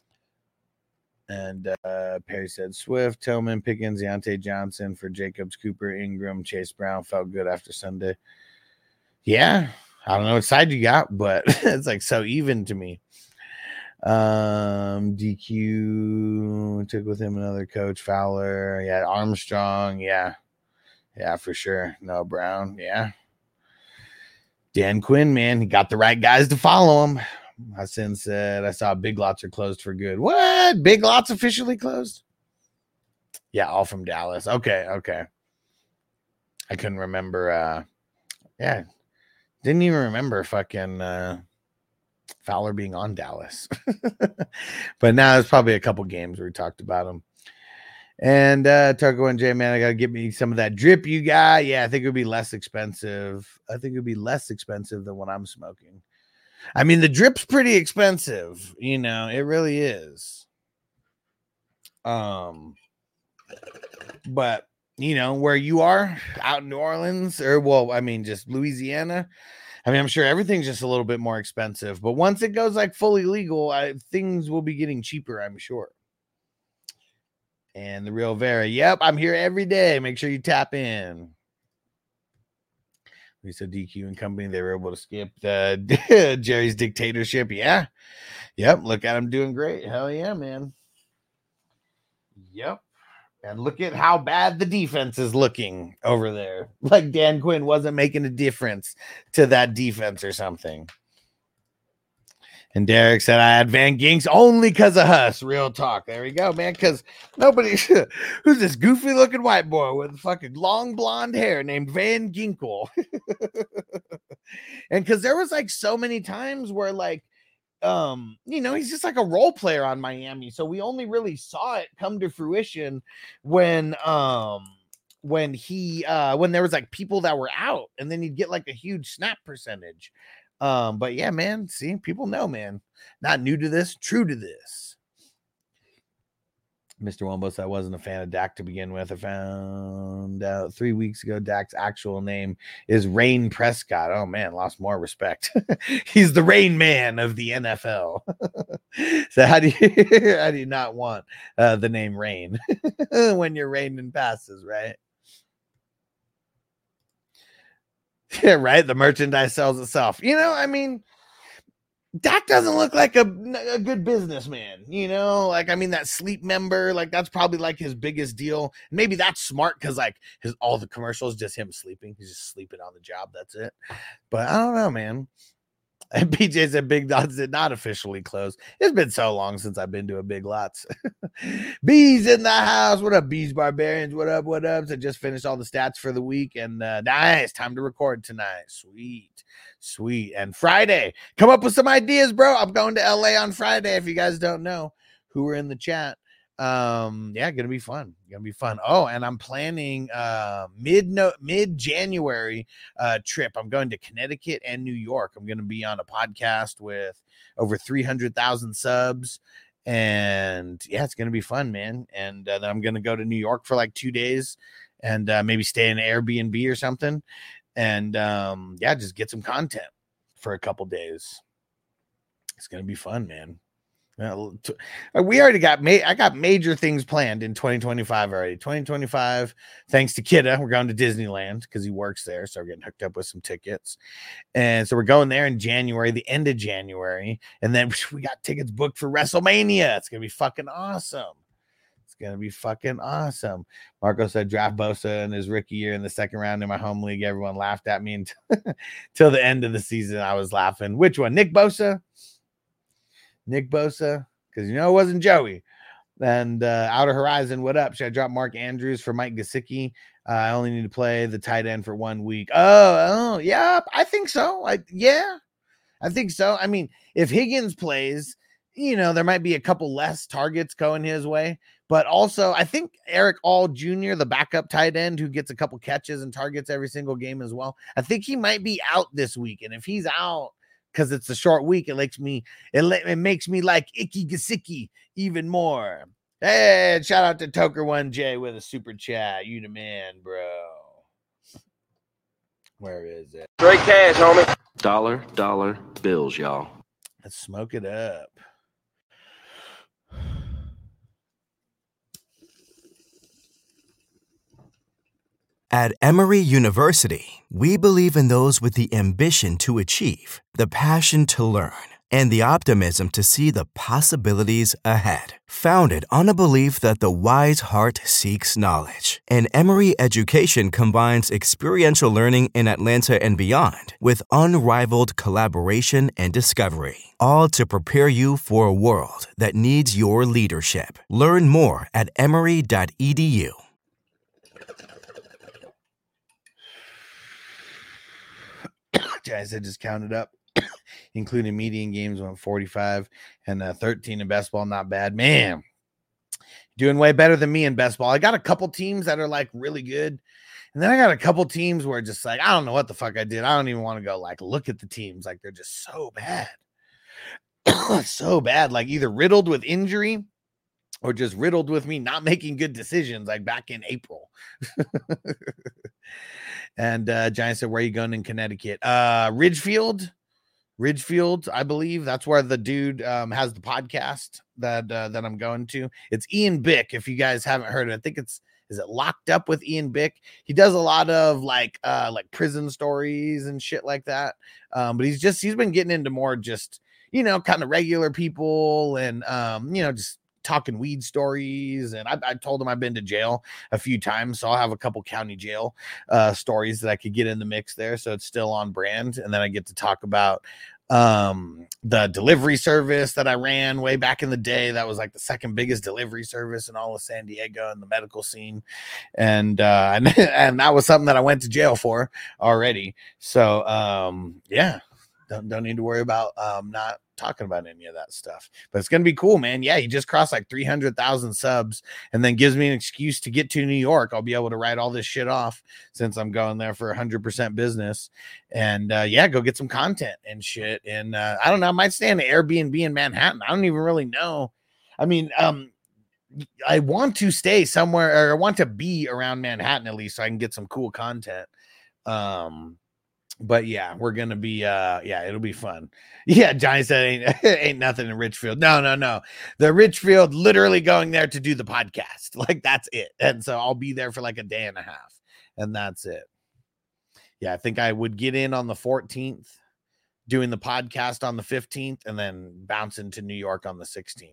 And uh, Perry said Swift, Tillman, Pickens, Deontay Johnson for Jacobs, Cooper, Ingram, Chase Brown. Felt good after Sunday. Yeah, I don't know what side you got, but it's like so even to me. Um, D Q took with him another coach, Fowler. Yeah, Armstrong. Yeah, yeah, for sure. No Brown. Yeah. Dan Quinn, man, he got the right guys to follow him. Hassan said, I saw Big Lots are closed for good. What? Big Lots officially closed? Yeah, all from Dallas. Okay, okay. I couldn't remember. Uh, yeah, didn't even remember fucking uh, Fowler being on Dallas. But now there's probably a couple games where we talked about him. And uh, Tarko and J, man, I got to get me some of that drip you got. Yeah, I think it would be less expensive. I think it would be less expensive than what I'm smoking. I mean, the drip's pretty expensive, you know, it really is. Um, but you know, where you are out in New Orleans, or well, I mean, just Louisiana. I mean, I'm sure everything's just a little bit more expensive, but once it goes like fully legal, I, things will be getting cheaper, I'm sure. And the Real Vera, yep, I'm here every day. Make sure you tap in. We said D Q and company, they were able to skip the Jerry's dictatorship. Yeah. Yep. Look at him doing great. Hell yeah, man. Yep. And look at how bad the defense is looking over there. Like Dan Quinn wasn't making a difference to that defense or something. And Derek said, I had Van Ginks only because of Huss. Real talk. There we go, man. Because nobody, who's this goofy looking white boy with fucking long blonde hair named Van Ginkel? And because there was like so many times where like, um, you know, he's just like a role player on Miami. So we only really saw it come to fruition when, um, when he, uh, when there was like people that were out and then you'd get like a huge snap percentage. Um, but yeah, man, see, people know, man, not new to this, true to this. Mister Wombos, I wasn't a fan of Dak to begin with. I found out three weeks ago Dak's actual name is Rain Prescott. Oh man, lost more respect. He's the Rain Man of the N F L. So how do you how do you not want uh, the name Rain when you're raining passes, right? Yeah, right. The merchandise sells itself. You know, I mean, Dak doesn't look like a, a good businessman, you know, like, I mean, that Sleep Member, like, that's probably like his biggest deal. Maybe that's smart because like his all the commercials, just him sleeping. He's just sleeping on the job. That's it. But I don't know, man. And P J said Big Lots did not officially close. It's been so long since I've been to a Big Lots. Bees in the house. What up, Bees Barbarians? What up? What up? So just finished all the stats for the week. And uh, nice. Time to record tonight. Sweet. Sweet. And Friday. Come up with some ideas, bro. I'm going to L A on Friday. If you guys don't know who are in the chat. Um, yeah, gonna be fun. Gonna be fun. Oh, and I'm planning uh mid no mid January uh trip. I'm going to Connecticut and New York. I'm gonna be on a podcast with over three hundred thousand subs, and yeah, it's gonna be fun, man. And uh, then I'm gonna go to New York for like two days and uh, maybe stay in an Airbnb or something, and um, yeah, just get some content for a couple days. It's gonna be fun, man. Well, we already got ma- I got major things planned in twenty twenty-five already. twenty twenty-five, thanks to Kidda, we're going to Disneyland because he works there. So we're getting hooked up with some tickets. And so we're going there in January, the end of January. And then we got tickets booked for WrestleMania. It's going to be fucking awesome. It's gonna be fucking awesome. Marco said draft Bosa in his rookie year in the second round in my home league. Everyone laughed at me until till the end of the season. I was laughing. Which one? Nick Bosa? Nick Bosa? Because you know it wasn't Joey. And uh, Outer Horizon, what up? Should I drop Mark Andrews for Mike Gesicki? Uh, I only need to play the tight end for one week. Oh, oh, yeah, I think so. I yeah, I think so. I mean, if Higgins plays, you know, there might be a couple less targets going his way. But also, I think Eric All Junior, the backup tight end who gets a couple catches and targets every single game as well, I think he might be out this week. And if he's out, because it's a short week, it makes me it, it makes me like Icky Gesicki even more. Hey, shout out to Toker one J with a super chat. You the man, bro. Where is it? Straight cash, homie. Dollar, dollar bills, y'all. Let's smoke it up. At Emory University, we believe in those with the ambition to achieve, the passion to learn, and the optimism to see the possibilities ahead. Founded on a belief that the wise heart seeks knowledge, and Emory education combines experiential learning in Atlanta and beyond with unrivaled collaboration and discovery, all to prepare you for a world that needs your leadership. Learn more at emory dot e d u. Guys, I just counted up, including median games, went forty-five and uh, thirteen in best ball. Not bad, man. Doing way better than me in best ball. I got a couple teams that are like really good, and then I got a couple teams where just like I don't know what the fuck I did. I don't even want to go like look at the teams. Like they're just so bad, so bad. Like either riddled with injury or just riddled with me not making good decisions. Like back in April. And uh, Giant said, where are you going in Connecticut? Uh, Ridgefield, Ridgefield, I believe that's where the dude um, has the podcast that uh, that I'm going to. It's Ian Bick. If you guys haven't heard it, I think it's is it Locked Up with Ian Bick. He does a lot of like uh, like prison stories and shit like that. Um, but he's just he's been getting into more just you know kind of regular people and um, you know just. talking weed stories, and I, I told him I've been to jail a few times, so I'll have a couple county jail uh stories that I could get in the mix there, so it's still on brand. And then I get to talk about um the delivery service that I ran way back in the day. That was like the second biggest delivery service in all of San Diego in the medical scene, and uh and, and that was something that I went to jail for already. So um yeah, don't, don't need to worry about um not talking about any of that stuff, but it's gonna be cool, man. Yeah, he just crossed like three hundred thousand subs and then gives me an excuse to get to New York. I'll be able to write all this shit off since I'm going there for one hundred percent business, and uh yeah, go get some content and shit. And uh I don't know, I might stay in an Airbnb in Manhattan. I don't even really know. I mean, um I want to stay somewhere, or I want to be around Manhattan at least, so I can get some cool content. um But yeah, we're gonna be uh yeah, it'll be fun. Yeah, Johnny said ain't, ain't nothing in Richfield. No, no, no. The Richfield literally going there to do the podcast. Like that's it. And so I'll be there for like a day and a half, and that's it. Yeah, I think I would get in on the fourteenth, doing the podcast on the fifteenth, and then bouncing to New York on the sixteenth.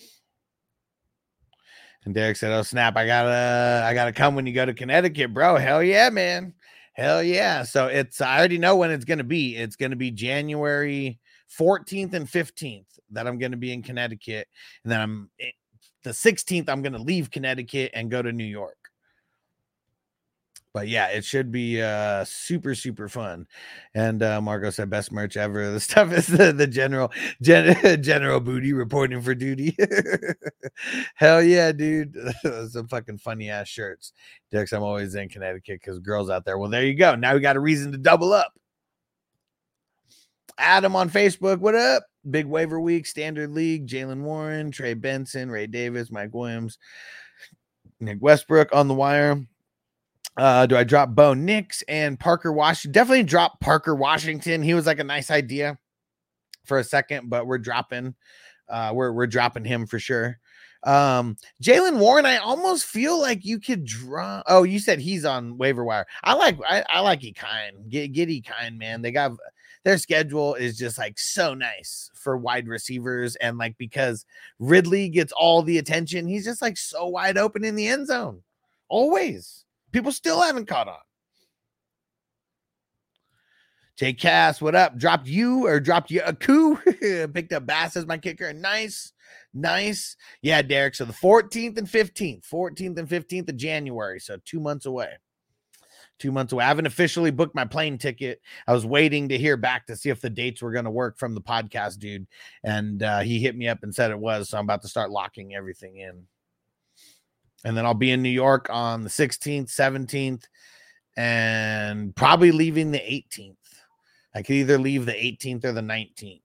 And Derek said, oh snap, I gotta I gotta come when you go to Connecticut, bro. Hell yeah, man. Hell yeah. So it's, I already know when it's going to be. It's going to be January fourteenth and fifteenth that I'm going to be in Connecticut. And then I'm the sixteenth, I'm going to leave Connecticut and go to New York. But yeah, it should be uh, super, super fun. And uh, Marco said, best merch ever. The stuff is the, the general, gen, general booty reporting for duty. Hell yeah, dude. Some fucking funny ass shirts. Dex, I'm always in Connecticut because girls out there. Well, there you go. Now we got a reason to double up. Adam on Facebook. What up? Big waiver week, standard league. Jalen Warren, Trey Benson, Ray Davis, Mike Williams, Nick Westbrook on the wire. Uh, do I drop Bo Nix and Parker Washington? Definitely drop Parker Washington. He was like a nice idea for a second, but we're dropping, uh, we're, we're dropping him for sure. Um, Jalen Warren, I almost feel like you could draw. Oh, you said he's on waiver wire. I like, I, I like Ekine. Get, get Ekine, man. They got, their schedule is just like so nice for wide receivers. And like, because Ridley gets all the attention, he's just like so wide open in the end zone. Always. People still haven't caught on. Jay Cass, what up? Dropped you or dropped you a coup? Picked up Bass as my kicker. Nice. Nice. Yeah, Derek. So the fourteenth and fifteenth, fourteenth and fifteenth of January. So two months away. Two months away. I haven't officially booked my plane ticket. I was waiting to hear back to see if the dates were going to work from the podcast dude. And uh, he hit me up and said it was. So I'm about to start locking everything in. And then I'll be in New York on the sixteenth, seventeenth, and probably leaving the eighteenth. I could either leave the eighteenth or the nineteenth.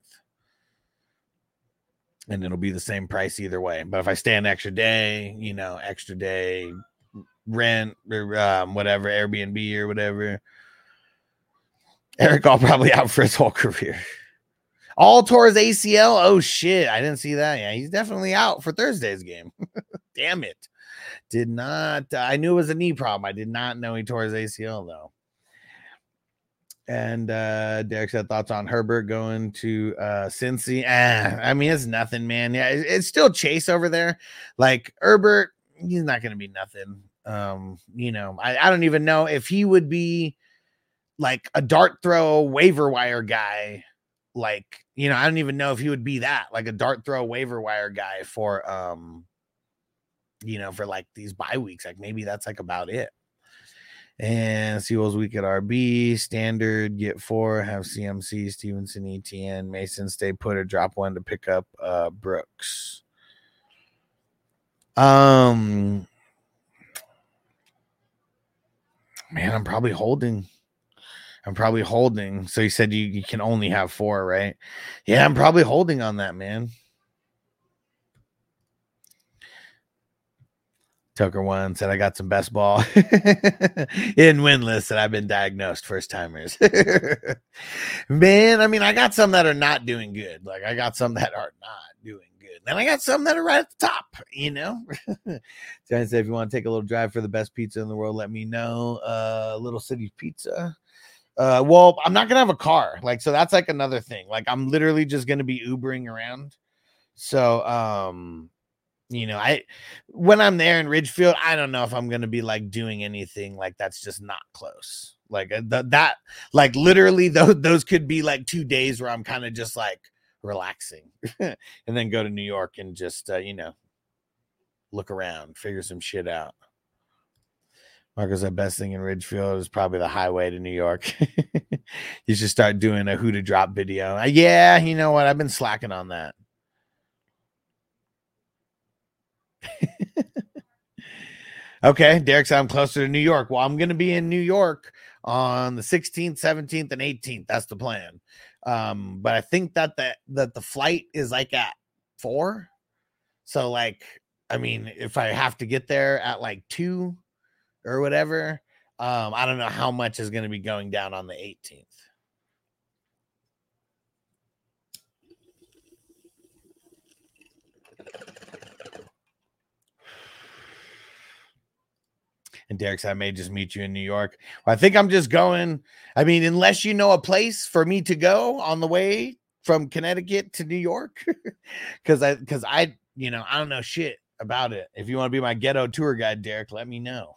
And it'll be the same price either way. But if I stay an extra day, you know, extra day, rent, or um, whatever, Airbnb or whatever, Eric, I'll probably out for his whole career. All tore his A C L. Oh, shit. I didn't see that. Yeah, he's definitely out for Thursday's game. Damn it. Did not. Uh, I knew it was a knee problem. I did not know he tore his A C L, though. And uh, Derek said thoughts on Herbert going to uh, Cincy. Ah, I mean, it's nothing, man. Yeah, it, it's still Chase over there. Like Herbert, he's not going to be nothing. Um, you know, I, I don't even know if he would be like a dart throw waiver wire guy. Like, you know, I don't even know if he would be that, like a dart throw waiver wire guy for, um, you know, for like these bye weeks. Like maybe that's like about it. And Seawolves week at R B, standard, get four, have C M C, Stevenson, E T N, Mason stay put or drop one to pick up uh, Brooks. Um, man, I'm probably holding. I'm probably holding. So you said you, you can only have four, right? Yeah, I'm probably holding on that, man. Tucker one said, I got some best ball in winless and I've been diagnosed first timers. Man, I mean, I got some that are not doing good. Like I got some that are not doing good. Then I got some that are right at the top, you know? Giant said, if you want to take a little drive for the best pizza in the world, let me know. Uh, Little City Pizza. Uh, well, I'm not going to have a car. Like, so that's like another thing. Like I'm literally just going to be Ubering around. So, um, you know, I when I'm there in Ridgefield, I don't know if I'm going to be like doing anything like that's just not close. Like uh, th- that, like literally those, those could be like two days where I'm kind of just like relaxing and then go to New York and just, uh, you know, look around, figure some shit out. Marcus, the best thing in Ridgefield is probably the highway to New York. You should start doing a who to drop video. Uh, yeah, you know what? I've been slacking on that. Okay, Derek said I'm closer to New York. Well, I'm going to be in New York on the sixteenth, seventeenth, and eighteenth. That's the plan. Um, but I think that the, that the flight is like at four. So, like, I mean, if I have to get there at like two or whatever, um, I don't know how much is going to be going down on the eighteenth. And Derek said, I may just meet you in New York. Well, I think I'm just going. I mean, unless you know a place for me to go on the way from Connecticut to New York. Cause I, cause I, you know, I don't know shit about it. If you want to be my ghetto tour guide, Derek, let me know.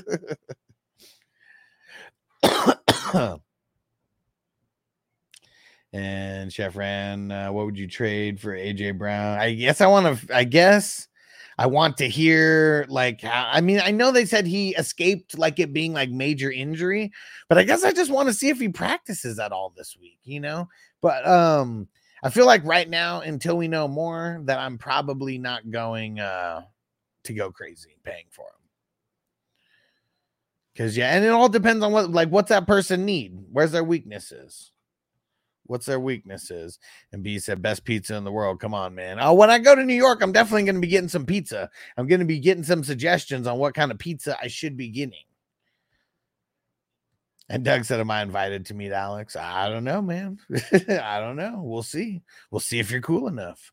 And Chef Ran, uh, what would you trade for A J Brown? I guess I want to, I guess. I want to hear, like, how, I mean, I know they said he escaped, like, it being, like, major injury, but I guess I just want to see if he practices at all this week, you know? But um, I feel like right now, until we know more, that I'm probably not going uh, to go crazy paying for him. Because, yeah, and it all depends on what, like, what's that person need? Where's their weaknesses? What's their weaknesses? And B said, best pizza in the world. Come on, man. Oh, when I go to New York, I'm definitely going to be getting some pizza. I'm going to be getting some suggestions on what kind of pizza I should be getting. And Doug said, am I invited to meet Alex? I don't know, man. I don't know. We'll see. We'll see if you're cool enough.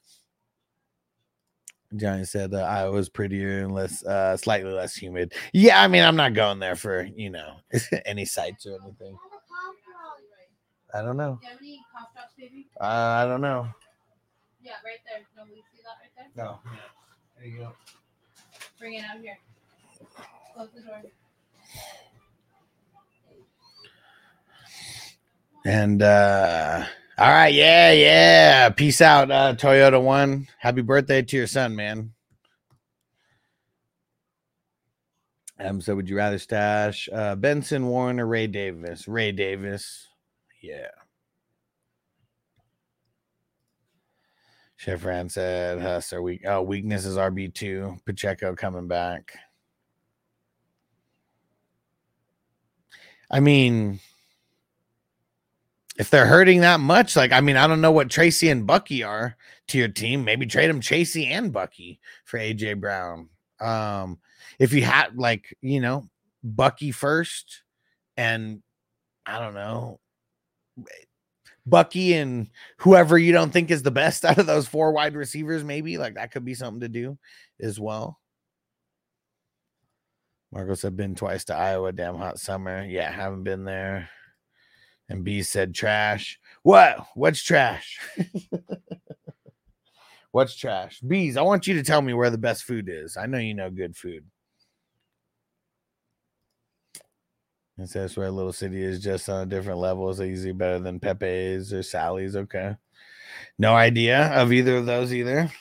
Johnny said that I was prettier and less, uh, slightly less humid. Yeah, I mean, I'm not going there for, you know, any sights or anything. I don't know. Do you have any cough drops, baby? Uh, I don't know. Yeah, right there. No, we see that right there? No. Yeah. There you go. Bring it out here. Close the door. And uh all right, yeah, yeah. Peace out, uh Toyota One. Happy birthday to your son, man. Um, so would you rather stash uh Benson, Warren, or Ray Davis? Ray Davis. Yeah. Chef Rand said Huss are weak. Oh, weakness is R B two. Pacheco coming back. I mean, if they're hurting that much, like, I mean, I don't know what Tracy and Bucky are to your team. Maybe trade them Tracy and Bucky for A J Brown. Um, if you had, like, you know, Bucky first and I don't know, Bucky and whoever you don't think is the best out of those four wide receivers, maybe, like, that could be something to do as well. Marco said, been twice to Iowa. Damn hot summer. Yeah, haven't been there. And B said, trash. What? What's trash? What's trash? Bees, I want you to tell me where the best food is. I know you know good food. It says where a little city is just on a different level. It's easily better than Pepe's or Sally's. Okay. No idea of either of those either.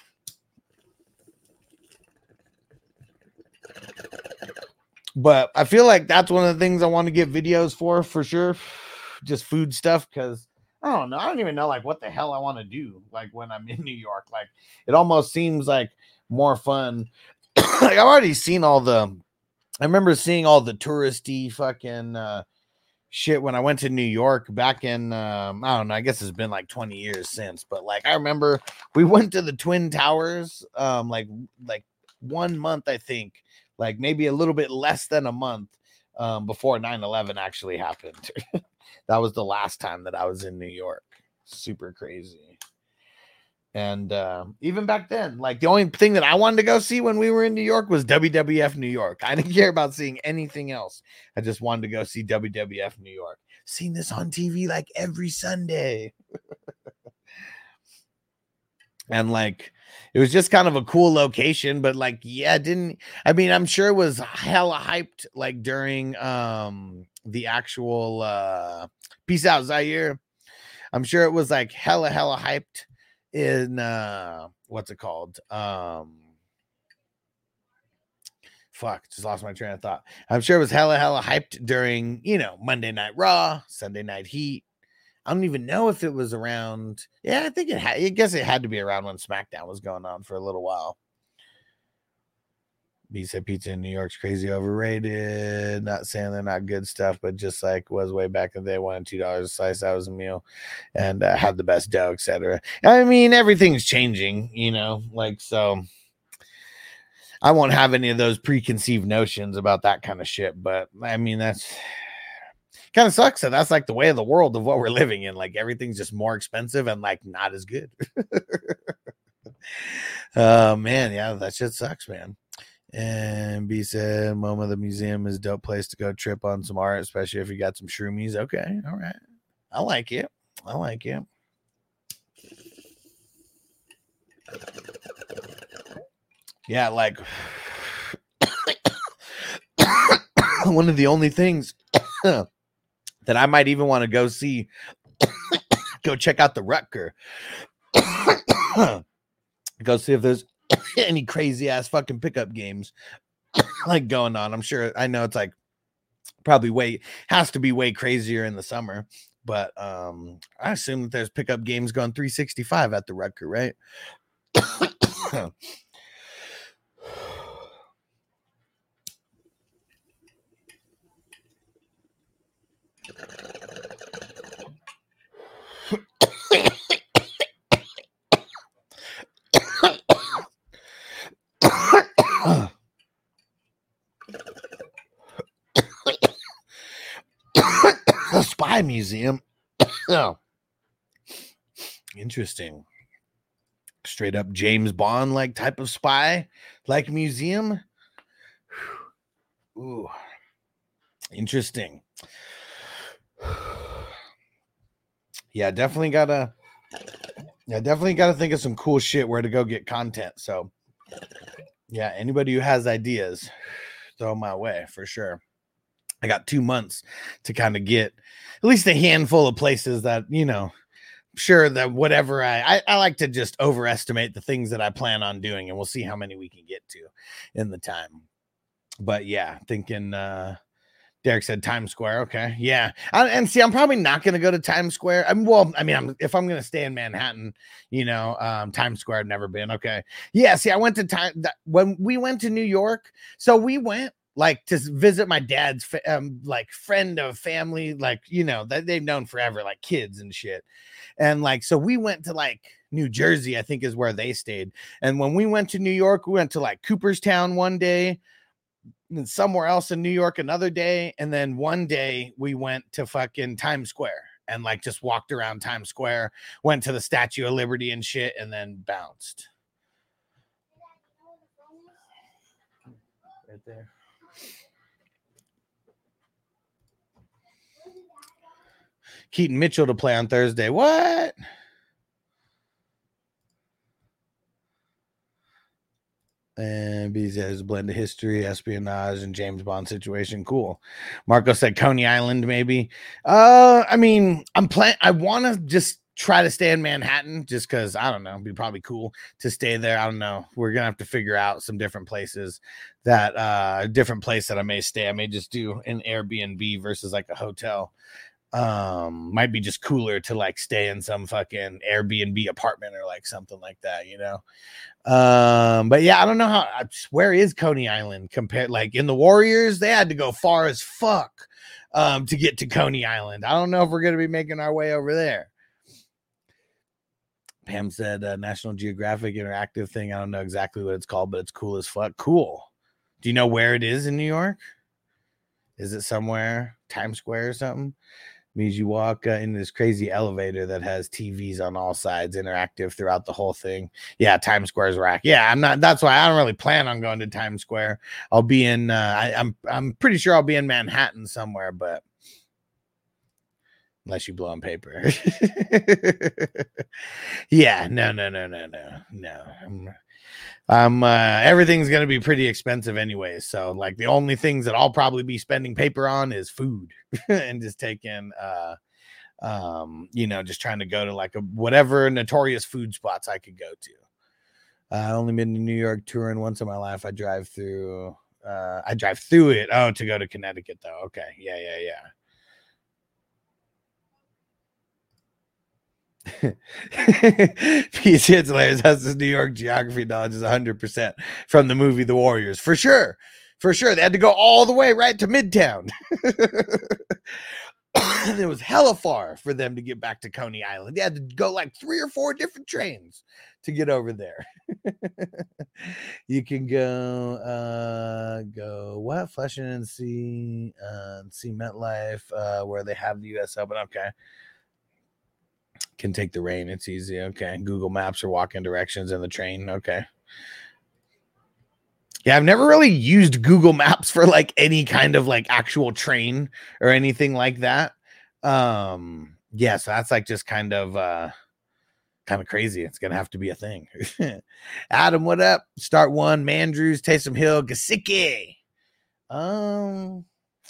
But I feel like that's one of the things I want to get videos for, for sure. Just food stuff, because I don't know. I don't even know like what the hell I want to do. Like when I'm in New York, like it almost seems like more fun. Like I've already seen all the. I remember seeing all the touristy fucking uh, shit when I went to New York back in. Um, I don't know. I guess it's been like twenty years since, but like I remember we went to the Twin Towers, um, like like one month I think, like maybe a little bit less than a month um, before nine eleven actually happened. That was the last time that I was in New York. Super crazy. And uh, even back then, like the only thing that I wanted to go see when we were in New York was W W F New York. I didn't care about seeing anything else. I just wanted to go see W W F New York. Seen this on T V like every Sunday. And like, it was just kind of a cool location, but like, yeah, didn't, I mean, I'm sure it was hella hyped like during um, the actual uh, Peace Out Zaire. I'm sure it was like hella, hella hyped in uh, what's it called? Um, fuck, just lost my train of thought. I'm sure it was hella, hella hyped during, you know, Monday Night Raw, Sunday Night Heat. I don't even know if it was around. Yeah, I think it had. I guess it had to be around when SmackDown was going on for a little while. B said pizza in New York's crazy overrated. Not saying they're not good stuff, but just like was way back in the day, one two dollars a slice. That was a meal, and uh, had the best dough, et cetera. I mean, everything's changing, you know. Like so, I won't have any of those preconceived notions about that kind of shit. But I mean, that's. Kind of sucks that that's like the way of the world of what we're living in. Like everything's just more expensive and like not as good. Oh uh, man, yeah, that shit sucks, man. And B said, MoMA, the museum is a dope place to go trip on some art, especially if you got some shroomies. Okay, all right. I like it. I like it. Yeah, like one of the only things that I might even want to go see, go check out the Rutger. Go see if there's any crazy ass fucking pickup games like going on. I'm sure, I know it's like probably way, has to be way crazier in the summer, but um, I assume that there's pickup games going three sixty-five at the Rutger, right? The Spy Museum. Oh, interesting. Straight up James Bond like type of spy like museum. Ooh, interesting. Yeah, definitely gotta. Yeah, definitely gotta think of some cool shit where to go get content. So, yeah, anybody who has ideas, throw them my way for sure. I got two months to kind of get at least a handful of places that, you know, sure that whatever I, I, I like to just overestimate the things that I plan on doing, and we'll see how many we can get to in the time. But yeah, thinking, uh, Derek said Times Square. Okay. Yeah. I, and see, I'm probably not going to go to Times Square. I'm well, I mean, I'm, if I'm going to stay in Manhattan, you know, um, Times Square, I've never been. Okay. Yeah. See, I went to time when we went to New York. So we went like to visit my dad's fa- um, like friend of family, like, you know, that they've known forever, like kids and shit. And like, so we went to like New Jersey, I think is where they stayed. And when we went to New York, we went to like Cooperstown one day, and somewhere else in New York another day, and then one day we went to fucking Times Square and like just walked around Times Square, went to the Statue of Liberty and shit, and then bounced. Right there. Keaton Mitchell to play on Thursday. What? And B says blend of history, espionage, and James Bond situation. Cool. Marco said Coney Island, maybe. Uh, I mean, I'm playing. I want to just try to stay in Manhattan, just because I don't know. It'd be probably cool to stay there. I don't know. We're gonna have to figure out some different places that uh, different place that I may stay. I may just do an Airbnb versus like a hotel. Um, might be just cooler to like stay in some fucking Airbnb apartment or like something like that, you know. Um, but yeah, I don't know how. Where is Coney Island compared? Like in the Warriors, they had to go far as fuck um to get to Coney Island. I don't know if we're gonna be making our way over there. Pam said uh, National Geographic interactive thing. I don't know exactly what it's called, but it's cool as fuck. Cool. Do you know where it is in New York? Is it somewhere Times Square or something? Means you walk uh, in this crazy elevator that has T Vs on all sides, interactive throughout the whole thing. Yeah, Times Square's rack. Yeah, I'm not. That's why I don't really plan on going to Times Square. I'll be in. Uh, I, I'm. I'm pretty sure I'll be in Manhattan somewhere, but unless you blow on paper. Yeah. No. No. No. No. No. No. I'm, Um, uh, everything's going to be pretty expensive anyway. So like the only things that I'll probably be spending paper on is food and just taking, uh, um, you know, just trying to go to like a, whatever notorious food spots I could go to. I uh, only been to New York touring once in my life. I drive through, uh, I drive through it. Oh, to go to Connecticut though. Okay. Yeah. Yeah. Yeah. P C it's hilarious. That's this New York geography knowledge is one hundred percent from the movie The Warriors. For sure. For sure. They had to go all the way right to Midtown. It was hella far for them to get back to Coney Island. They had to go like three or four different trains to get over there. You can go, uh, go what? Flushing and see, uh, see MetLife, uh, where they have the U S Open. Okay. Can take the rain. It's easy. Okay. Google Maps or walking directions in the train. Okay. Yeah, I've never really used Google Maps for like any kind of like actual train or anything like that. Um, yeah, so that's like just kind of uh kind of crazy. It's gonna have to be a thing. Adam, what up? Start one, Mandrews, Taysom Hill, Gesicki. Um,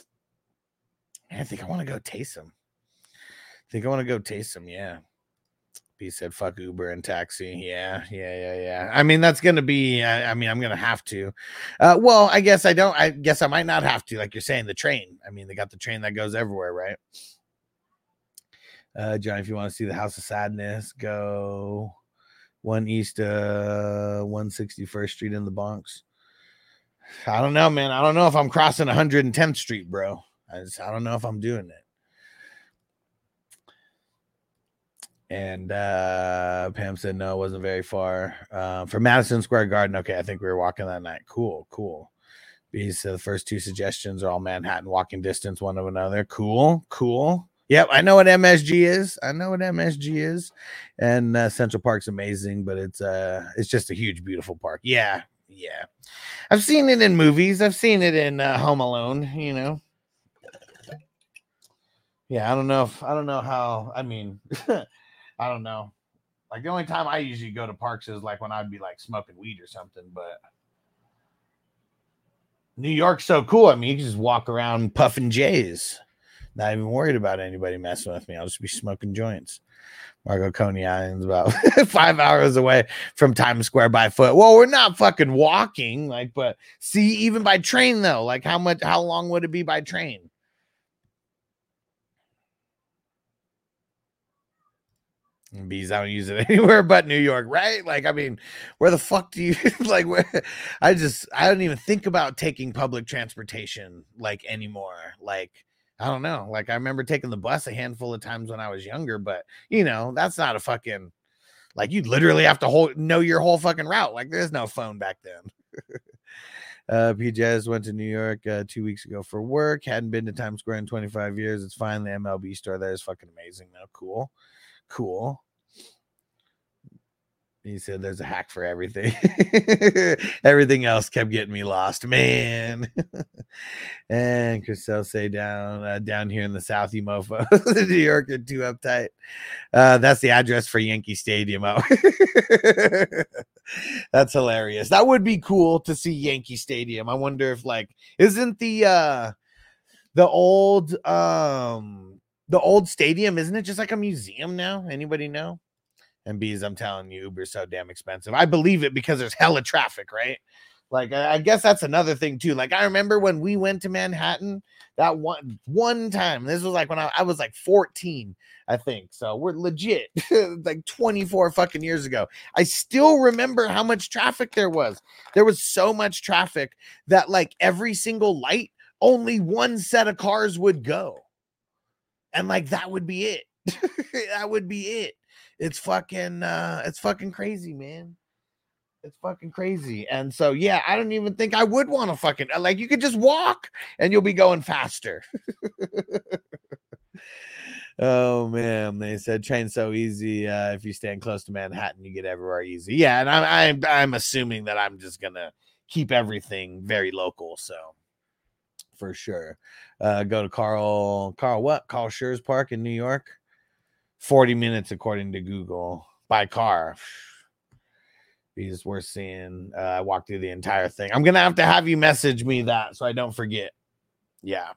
I think I want to go Taysom. I think I want to go Taysom, yeah. He said, fuck Uber and taxi. Yeah, yeah, yeah, yeah. I mean, that's going to be, I, I mean, I'm going to have to. Uh, well, I guess I don't, I guess I might not have to, like you're saying, the train. I mean, they got the train that goes everywhere, right? Uh, John, if you want to see the House of Sadness, go one east, uh, one sixty-first Street in the Bronx. I don't know, man. I don't know if I'm crossing one hundred tenth Street, bro. I just, I don't know if I'm doing it. And uh, Pam said, no, it wasn't very far. Uh, for Madison Square Garden, okay, I think we were walking that night. Cool, cool. B said the first two suggestions are all Manhattan walking distance one of another. Cool, cool. Yep, I know what M S G is. I know what M S G is. And uh, Central Park's amazing, but it's uh, it's just a huge, beautiful park. Yeah, yeah. I've seen it in movies. I've seen it in uh, Home Alone, you know. Yeah, I don't know if I don't know how. I mean, I don't know. Like the only time I usually go to parks is like when I'd be like smoking weed or something. But New York's so cool. I mean, you can just walk around puffing J's, not even worried about anybody messing with me. I'll just be smoking joints. Marco Coney Island's about five hours away from Times Square by foot. Well, we're not fucking walking, like, but see, even by train though, like how much, how long would it be by train? Bees, I don't use it anywhere but New York, right? Like, I mean, where the fuck do you like? Where I just I don't even think about taking public transportation like anymore. Like, I don't know. Like, I remember taking the bus a handful of times when I was younger, but you know, that's not a fucking like you literally have to whole, know your whole fucking route. Like, there's no phone back then. uh, P J went to New York uh, two weeks ago for work. Hadn't been to Times Square in twenty-five years. It's fine. The M L B store there is fucking amazing though. Cool. Cool. He said there's a hack for everything. Everything else kept getting me lost, man. And Chriselle say down uh, down here in the South, you mofo. The New York are too uptight. Uh, that's the address for Yankee Stadium. Oh. That's hilarious. That would be cool to see Yankee Stadium. I wonder if like isn't the uh the old um the old stadium, isn't it just like a museum now? Anybody know? And Bees, I'm telling you, Uber's so damn expensive. I believe it because there's hella traffic, right? Like, I, I guess that's another thing too. Like, I remember when we went to Manhattan that one one time. This was like when I, I was like fourteen, I think. So we're legit like twenty-four fucking years ago. I still remember how much traffic there was. There was so much traffic that like every single light, only one set of cars would go. And like that would be it. That would be it. It's fucking uh it's fucking crazy, man. It's fucking crazy. And so yeah, I don't even think I would want to fucking like you could just walk and you'll be going faster. Oh man, they said train's so easy. Uh if you stand close to Manhattan, you get everywhere easy. Yeah, and I'm I'm I'm assuming that I'm just gonna keep everything very local, so for sure. Uh, go to Carl, Carl, what? Carl Schurz Park in New York. forty minutes, according to Google, by car. Because we're seeing, uh, I walked through the entire thing. I'm going to have to have you message me that so I don't forget. Yeah.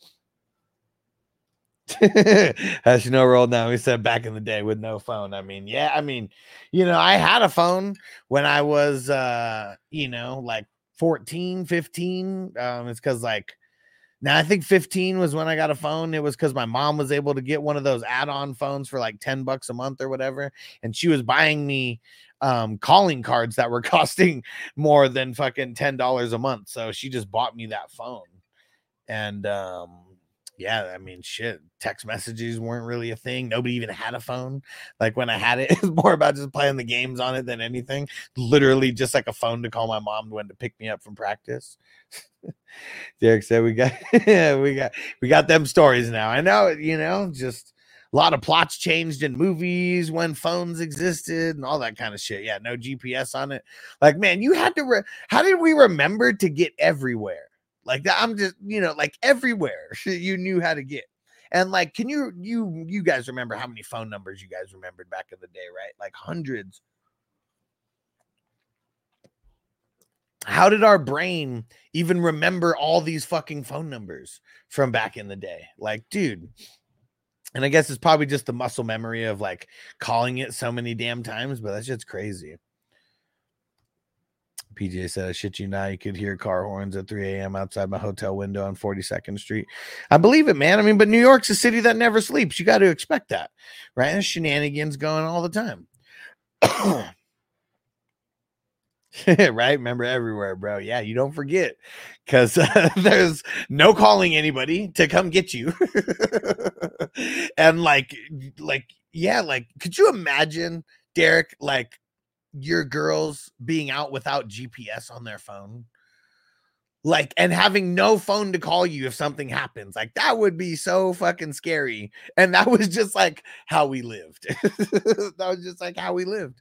As you know, rolled now. We said back in the day with no phone. I mean, yeah, I mean, you know, I had a phone when I was, uh, you know, like fourteen, fifteen. Um, it's because like, now I think fifteen was when I got a phone. It was because my mom was able to get one of those add-on phones for like ten bucks a month or whatever. And she was buying me um, calling cards that were costing more than fucking ten dollars a month. So she just bought me that phone. And um, yeah, I mean, shit, text messages weren't really a thing. Nobody even had a phone. Like when I had it, it was more about just playing the games on it than anything. Literally just like a phone to call my mom when to pick me up from practice. Derek said we got we got we got them stories now. I know, you know, just a lot of plots changed in movies when phones existed and all that kind of shit. Yeah, no G P S on it. Like, man, you had to re- how did we remember to get everywhere? Like that, I'm just, you know, like everywhere you knew how to get. And like, can you you you guys remember how many phone numbers you guys remembered back in the day, right? Like hundreds. How did our brain even remember all these fucking phone numbers from back in the day? Like, dude. And I guess it's probably just the muscle memory of like calling it so many damn times, but that's just crazy. P J said, I shit you not, you could hear car horns at three a.m. outside my hotel window on forty-second Street. I believe it, man. I mean, but New York's a city that never sleeps. You got to expect that, right? There's shenanigans going all the time. Right? Remember everywhere, bro. Yeah, you don't forget because uh, there's no calling anybody to come get you. And like, like, yeah, like, could you imagine, Derek, like your girls being out without G P S on their phone? Like, and having no phone to call you if something happens. Like, that would be so fucking scary. And that was just like how we lived. That was just like how we lived.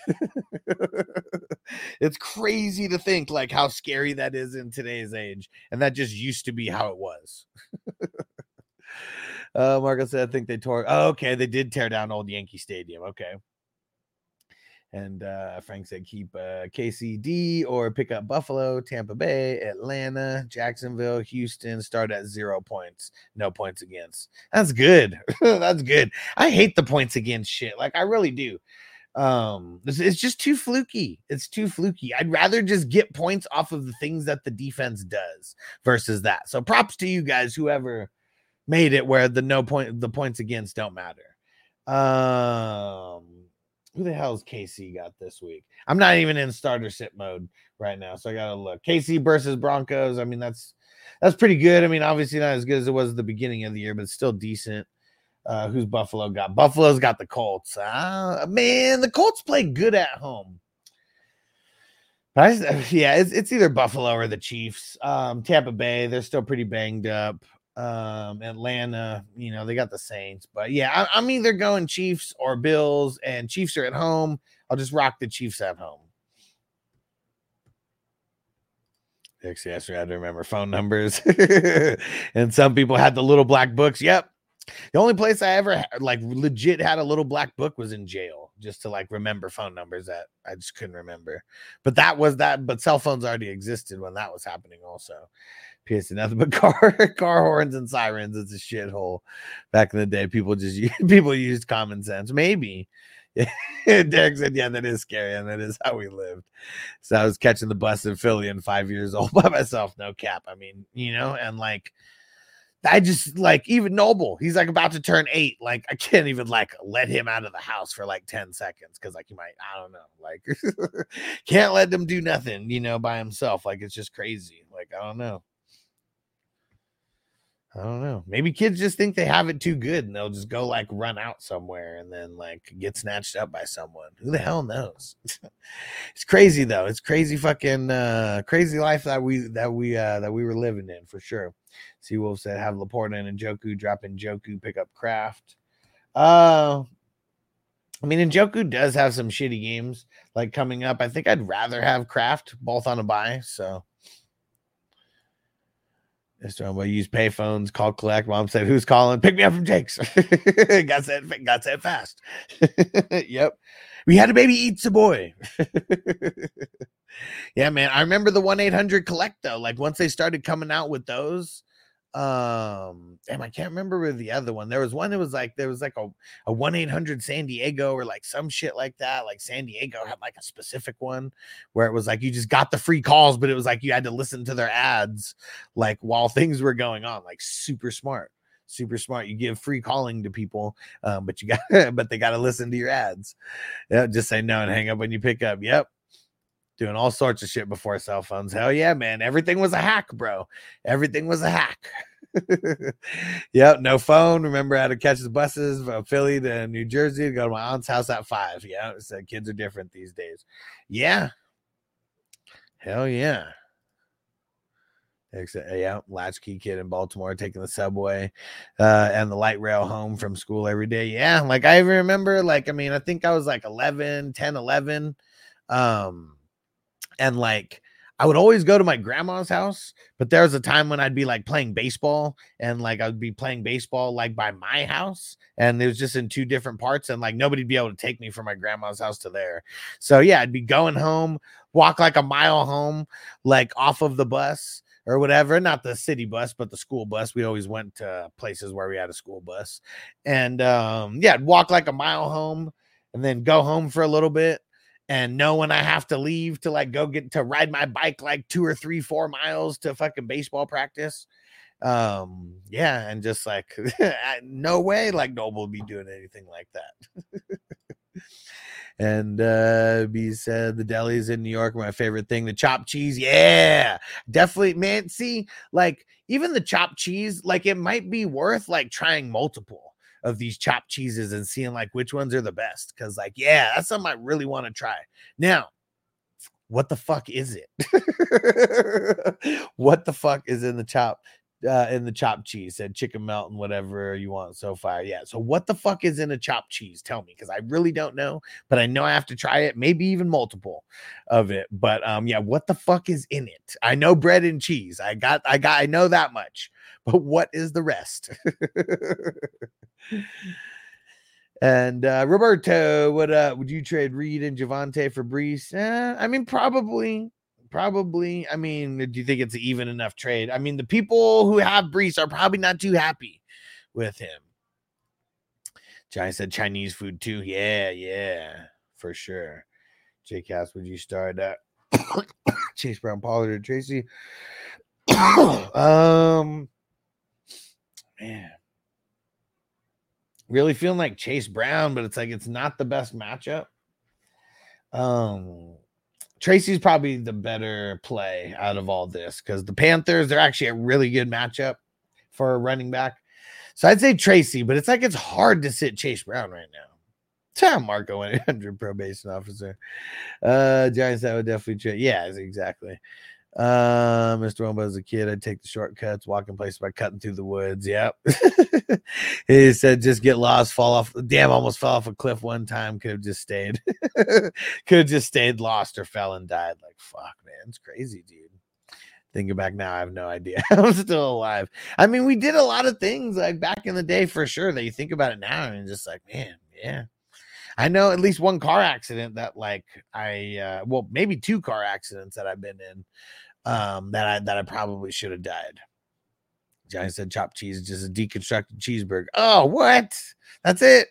It's crazy to think like how scary that is in today's age. And that just used to be how it was. Uh, Marco said, I think they tore. Oh, okay. They did tear down old Yankee Stadium. Okay. And uh, Frank said, keep uh, K C D or pick up Buffalo, Tampa Bay, Atlanta, Jacksonville, Houston. Start at zero points. No points against. That's good. That's good. I hate the points against shit. Like, I really do. Um, it's, it's just too fluky. It's too fluky. I'd rather just get points off of the things that the defense does versus that. So props to you guys, whoever made it where the no point, the points against don't matter. Um, Who the hell's K C got this week? I'm not even in starter sit mode right now, so I gotta look. K C versus Broncos. I mean, that's that's pretty good. I mean, obviously not as good as it was at the beginning of the year, but it's still decent. Uh, who's Buffalo got? Buffalo's got the Colts. Ah, man, the Colts play good at home. I, yeah, it's, it's either Buffalo or the Chiefs. Um, Tampa Bay, they're still pretty banged up. Um, Atlanta, you know, they got the Saints, but yeah, I, I'm either going Chiefs or Bills, and Chiefs are at home. I'll just rock the Chiefs at home. Actually, I had to remember phone numbers. And some people had the little black books. Yep. The only place I ever had, like legit had a little black book was in jail, just to like remember phone numbers that I just couldn't remember. But that was that, but cell phones already existed when that was happening also. P S nothing but car car horns and sirens. It's a shithole. Back in the day, people just people used common sense. Maybe. Derek said, yeah, that is scary, and that is how we lived. So I was catching the bus in Philly and five years old by myself, no cap. I mean, you know, and like I just like even Noble, he's like about to turn eight. Like I can't even like let him out of the house for like ten seconds because like he might, I don't know, like can't let him do nothing, you know, by himself. Like it's just crazy. Like I don't know. I don't know. Maybe kids just think they have it too good and they'll just go like run out somewhere and then like get snatched up by someone. Who the hell knows? It's crazy though. It's crazy fucking uh crazy life that we that we uh that we were living in for sure. See Wolf said have Laporta and Njoku drop in Njoku, pick up Kraft. Uh I mean Njoku does have some shitty games like coming up. I think I'd rather have Kraft both on a bye, so this time I use payphones, call collect. Mom said, who's calling? Pick me up from Jake's. got that got that fast. Yep. We had a baby eats a boy. Yeah, man. I remember the one eight hundred collect though. Like once they started coming out with those. Um, damn, I can't remember with the other one. There was one that was like there was like a, a one eight hundred San Diego or like some shit like that. Like San Diego had like a specific one where it was like you just got the free calls, but it was like you had to listen to their ads like while things were going on. Like super smart, super smart. You give free calling to people, um, but you got but they got to listen to your ads. Yeah, just say no and hang up when you pick up. Yep. Doing all sorts of shit before cell phones. Hell yeah, man. Everything was a hack, bro. Everything was a hack. Yep, no phone. Remember, I had to catch the buses from Philly to New Jersey to go to my aunt's house at five. Yeah, so kids are different these days. Yeah. Hell yeah. Yeah, latchkey kid in Baltimore taking the subway uh, and the light rail home from school every day. Yeah, like I even remember, like, I mean, I think I was like eleven, ten, eleven. Um, and like I would always go to my grandma's house, but there was a time when I'd be like playing baseball and like I'd be playing baseball like by my house, and it was just in two different parts, and like nobody'd be able to take me from my grandma's house to there. So yeah, I'd be going home, walk like a mile home, like off of the bus or whatever, not the city bus, but the school bus. We always went to places where we had a school bus, and um, yeah, I'd walk like a mile home and then go home for a little bit. And know when I have to leave to like go get to ride my bike like two or three, four miles to fucking baseball practice. Um, yeah, and just like no way like Noble would be doing anything like that. And uh B said the delis in New York are my favorite thing. The chopped cheese, yeah, definitely, man. See, like even the chopped cheese, like it might be worth like trying multiple of these chopped cheeses and seeing like which ones are the best. Cause like, yeah, that's something I really want to try. Now, what the fuck is it? What the fuck is in the chop uh, in the chopped cheese. Said chicken melt and whatever you want so far. Yeah. So what the fuck is in a chopped cheese? Tell me, because I really don't know, but I know I have to try it. Maybe even multiple of it. But um, yeah, what the fuck is in it? I know bread and cheese. I got, I got, I know that much. But what is the rest? And uh, Roberto, what uh, would you trade Reed and Javante for Brees? Eh, I mean, probably. Probably. I mean, do you think it's an even enough trade? I mean, the people who have Brees are probably not too happy with him. Johnny said Chinese food too. Yeah, yeah, for sure. J Cass, would you start uh, Chase Brown, Pollard, or Tracy? um, man, really feeling like Chase Brown, but it's like it's not the best matchup. Um. Tracy's probably the better play out of all this because the Panthers, they're actually a really good matchup for a running back. So I'd say Tracy, but it's like it's hard to sit Chase Brown right now. Tom Marco, one eight hundred probation officer. Uh, Giants, I would definitely trade. Yeah, exactly. Uh, Mister Wombo, as a kid, I'd take the shortcuts, walk in places by cutting through the woods. Yep. He said, just get lost, fall off. Damn, almost fell off a cliff one time. Could have just stayed. Could have just stayed lost or fell and died. Like, fuck, man. It's crazy, dude. Thinking back now, I have no idea. I'm still alive. I mean, we did a lot of things like back in the day for sure that you think about it now and just like, man, yeah. I know at least one car accident that like I, uh, well, maybe two car accidents that I've been in um, that I, that I probably should have died. Johnny said chopped cheese is just a deconstructed cheeseburger. Oh, what? That's it.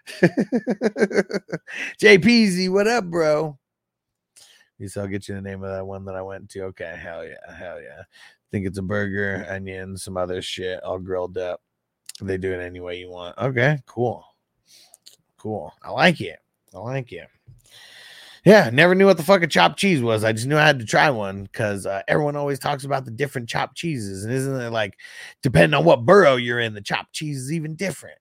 J P Z, what up, bro? Yes, I'll get you the name of that one that I went to. Okay, hell yeah, hell yeah. Think it's a burger, onions, some other shit, all grilled up. They do it any way you want. Okay, cool. Cool. I like it. I like it. Yeah, never knew what the fuck a chopped cheese was. I just knew I had to try one because uh, everyone always talks about the different chopped cheeses. And isn't it like, depending on what borough you're in, the chopped cheese is even different.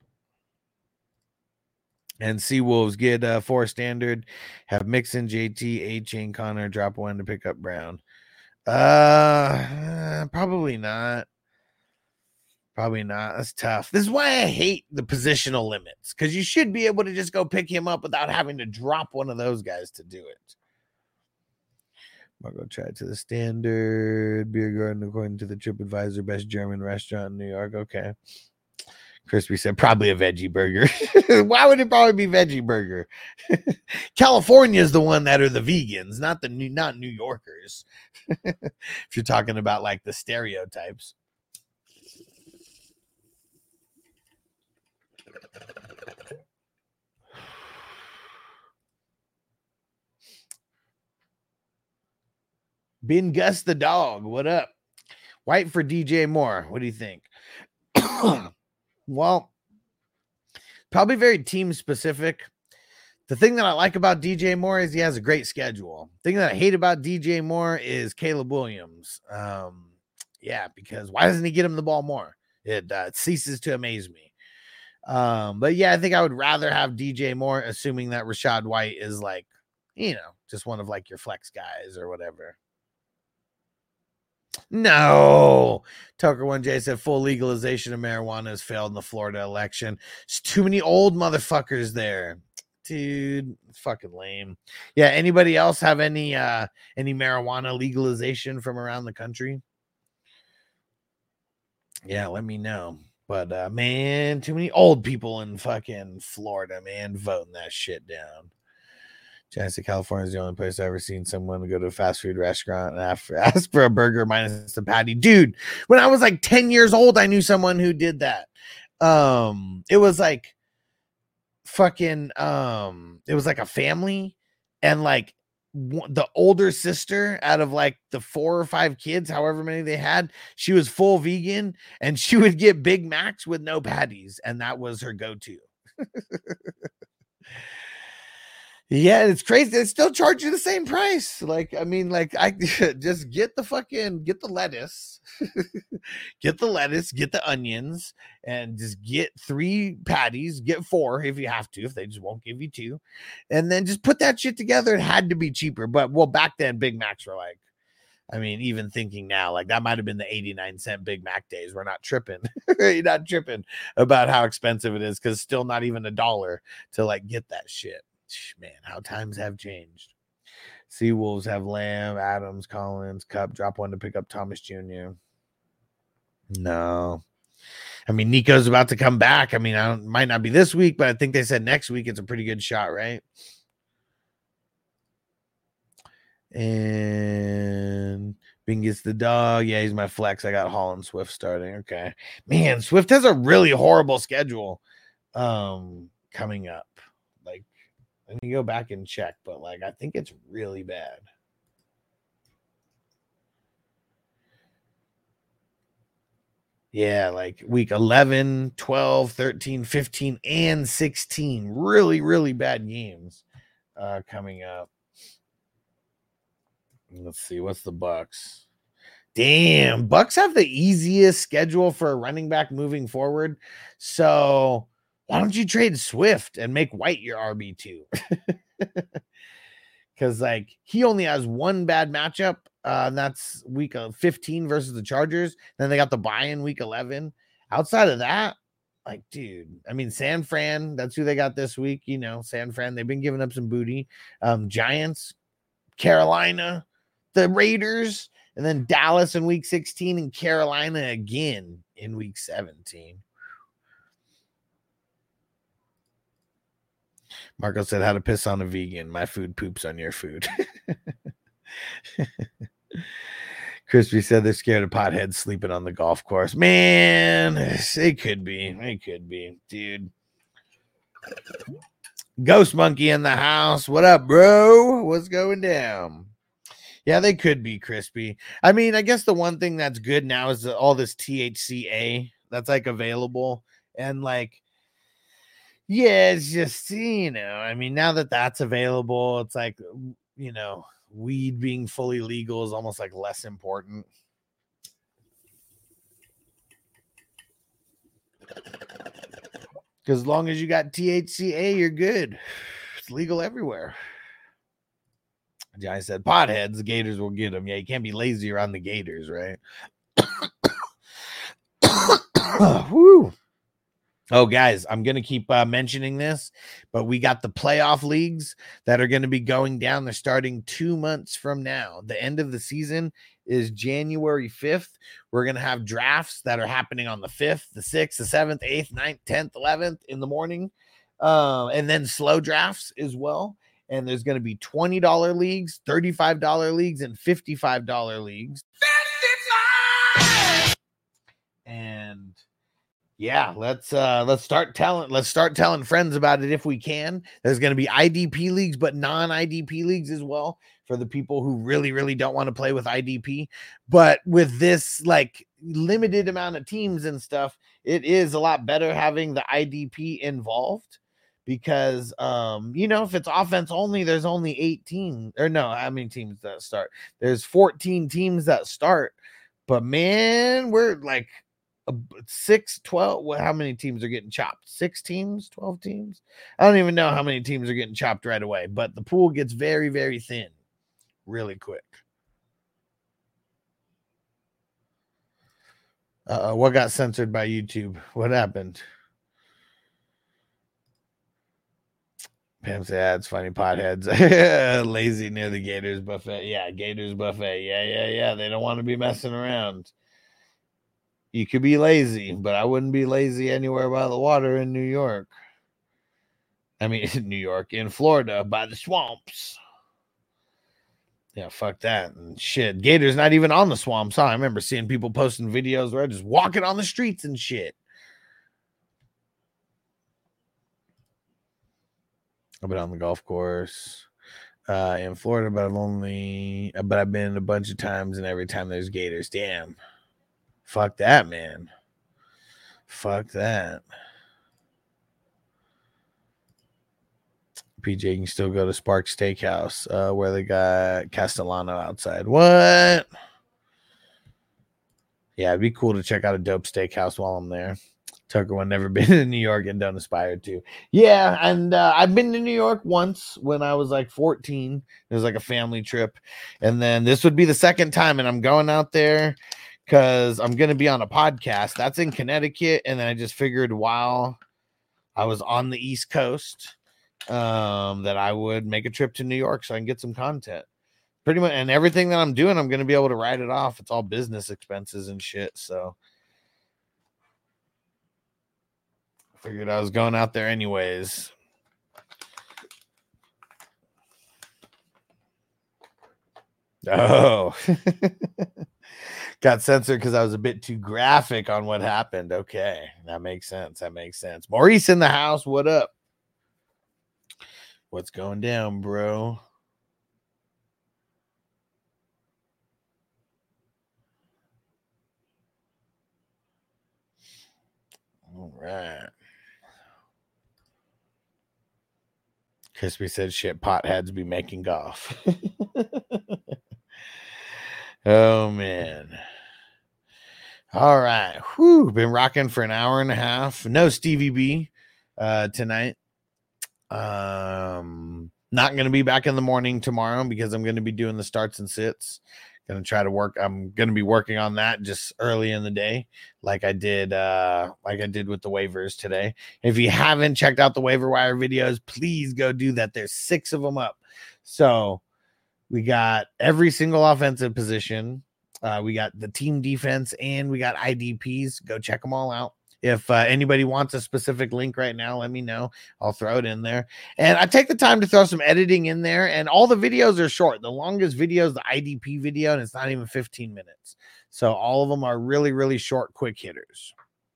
And Seawolves get uh, four standard, have Mixon, J T, A-Chain, Connor, drop one to pick up Brown. Uh, probably not. Probably not. That's tough. This is why I hate the positional limits, because you should be able to just go pick him up without having to drop one of those guys to do it. I'll go try it to the standard beer garden according to the TripAdvisor, best German restaurant in New York. Okay. Crispy said probably a veggie burger. Why would it probably be veggie burger? California is the one that are the vegans, not the new, not New Yorkers. If you're talking about like the stereotypes. Ben Gus the dog, what up? White for D J Moore. What do you think? Well, probably very team specific. The thing that I like about D J Moore is he has a great schedule. The thing that I hate about D J Moore is Caleb Williams. Um, yeah, because why doesn't he get him the ball more? It, uh, it ceases to amaze me. Um, but yeah, I think I would rather have D J Moore, assuming that Rachaad White is like, you know, just one of like your flex guys or whatever. No, Tucker one J said full legalization of marijuana has failed in the Florida election. There's too many old motherfuckers there, dude. It's fucking lame. Yeah. Anybody else have any uh any marijuana legalization from around the country? Yeah, let me know. But uh man, too many old people in fucking Florida, man, voting that shit down. Genesee, California is the only place I've ever seen someone go to a fast food restaurant and ask for, ask for a burger minus the patty. Dude, when I was like ten years old, I knew someone who did that. Um, it was like fucking, um, it was like a family, and like w- the older sister out of like the four or five kids, however many they had, she was full vegan, and she would get Big Macs with no patties, and that was her go-to. Yeah, it's crazy. They still charge you the same price. Like, I mean, like, I just get the fucking, get the lettuce, get the lettuce, get the onions, and just get three patties, get four if you have to, if they just won't give you two. And then just put that shit together. It had to be cheaper. But, well, back then, Big Macs were like, I mean, even thinking now, like that might have been the eighty-nine cent Big Mac days. We're not tripping. You're not tripping about how expensive it is because still not even a dollar to like get that shit. Man, how times have changed. Seawolves have Lamb, Adams, Collins, Cup. Drop one to pick up Thomas Junior No. I mean, Nico's about to come back. I mean, I don't, might not be this week, but I think they said next week it's a pretty good shot, right? And Bing gets the dog. Yeah, he's my flex. I got Holland Swift starting. Okay. Man, Swift has a really horrible schedule um, coming up. Like, let me go back and check, but like, I think it's really bad. Yeah, like week eleven, twelve, thirteen, fifteen, and sixteen. Really, really bad games uh, coming up. Let's see. What's the Bucks? Damn, Bucks have the easiest schedule for a running back moving forward. So why don't you trade Swift and make White your R B two? Because like he only has one bad matchup. Uh, and that's week fifteen versus the Chargers. Then they got the bye in week eleven. Outside of that, like, dude, I mean, San Fran, that's who they got this week. You know, San Fran, they've been giving up some booty. Um, Giants, Carolina, the Raiders, and then Dallas in week sixteen and Carolina again in week seventeen. Marco said, how to piss on a vegan. My food poops on your food. Crispy said they're scared of potheads sleeping on the golf course. Man, it could be. It could be, dude. Ghost Monkey in the house. What up, bro? What's going down? Yeah, they could be, Crispy. I mean, I guess the one thing that's good now is all this T H C A that's like available. And like, yeah, it's just, you know, I mean, now that that's available, it's like, you know, weed being fully legal is almost like less important. Because as long as you got T H C A, you're good. It's legal everywhere. Johnny said, potheads, the Gators will get them. Yeah, you can't be lazy around the Gators, right? Woo. Oh, guys, I'm going to keep uh, mentioning this, but we got the playoff leagues that are going to be going down. They're starting two months from now. The end of the season is January fifth. We're going to have drafts that are happening on the fifth, the sixth, the seventh, eighth, ninth, tenth, eleventh in the morning, uh, and then slow drafts as well. And there's going to be twenty dollars leagues, thirty-five dollars leagues, and fifty-five dollars leagues. fifty-five! And yeah, let's uh let's start telling let's start telling friends about it if we can. There's going to be I D P leagues, but non-I D P leagues as well for the people who really, really don't want to play with I D P. But with this like limited amount of teams and stuff, it is a lot better having the I D P involved because um you know, if it's offense only, there's only eighteen or no, how many teams that start? There's fourteen teams that start, but man, we're like six, twelve. Well, how many teams are getting chopped? Six teams, twelve teams. I don't even know how many teams are getting chopped right away, but the pool gets very, very thin really quick. Uh, what got censored by YouTube? What happened? Pam said, yeah, it's funny, potheads. Lazy near the Gators buffet. Yeah, Gators buffet. Yeah, yeah, yeah. They don't want to be messing around. You could be lazy, but I wouldn't be lazy anywhere by the water in New York. I mean, in New York, in Florida, by the swamps. Yeah, fuck that. And shit, Gator's not even on the swamps, huh? I remember seeing people posting videos where they're just walking on the streets and shit. I've been on the golf course uh, in Florida, but I've only, but I've been a bunch of times, and every time there's Gators. Damn. Fuck that, man. Fuck that. P J can still go to Spark Steakhouse, uh, where they got Castellano outside. What? Yeah, it'd be cool to check out a dope steakhouse while I'm there. Tucker one, never been to New York and don't aspire to. Yeah, and uh, I've been to New York once when I was like fourteen. It was like a family trip. And then this would be the second time, and I'm going out there because I'm going to be on a podcast. That's in Connecticut, and then I just figured while I was on the East Coast um, that I would make a trip to New York so I can get some content. Pretty much, and everything that I'm doing, I'm going to be able to write it off. It's all business expenses and shit, so figured I was going out there anyways. Oh, got censored because I was a bit too graphic on what happened. Okay, that makes sense. That makes sense. Maurice in the house. What up? What's going down, bro? All right. Crispy said shit potheads be making golf. Oh man. All right. Whew, been rocking for an hour and a half. No Stevie B uh tonight. Um not gonna be back in the morning tomorrow because I'm gonna be doing the starts and sits. Gonna try to work. I'm gonna be working on that just early in the day, like I did, uh, like I did with the waivers today. If you haven't checked out the waiver wire videos, please go do that. There's six of them up. So we got every single offensive position. Uh, we got the team defense and we got I D Ps. Go check them all out. If uh, anybody wants a specific link right now, let me know. I'll throw it in there. And I take the time to throw some editing in there. And all the videos are short. The longest video is the I D P video, and it's not even fifteen minutes. So all of them are really, really short, quick hitters.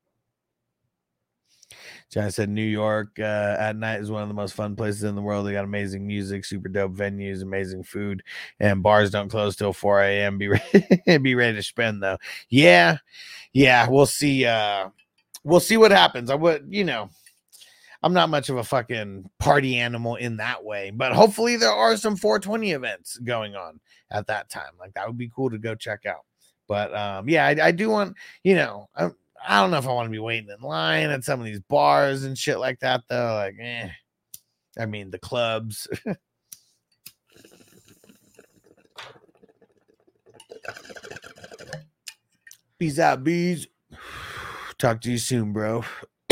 John said New York uh, at night is one of the most fun places in the world. They got amazing music, super dope venues, amazing food, and bars don't close till four a.m. Be ready, be ready to spend, though. Yeah, yeah, we'll see. Uh, We'll see what happens. I would, you know, I'm not much of a fucking party animal in that way, but hopefully there are some four twenty events going on at that time. Like that would be cool to go check out. But um, yeah, I, I do want, you know, I, I don't know if I want to be waiting in line at some of these bars and shit like that, though. Like, eh. I mean, the clubs. Peace out, bees. Talk to you soon, bro.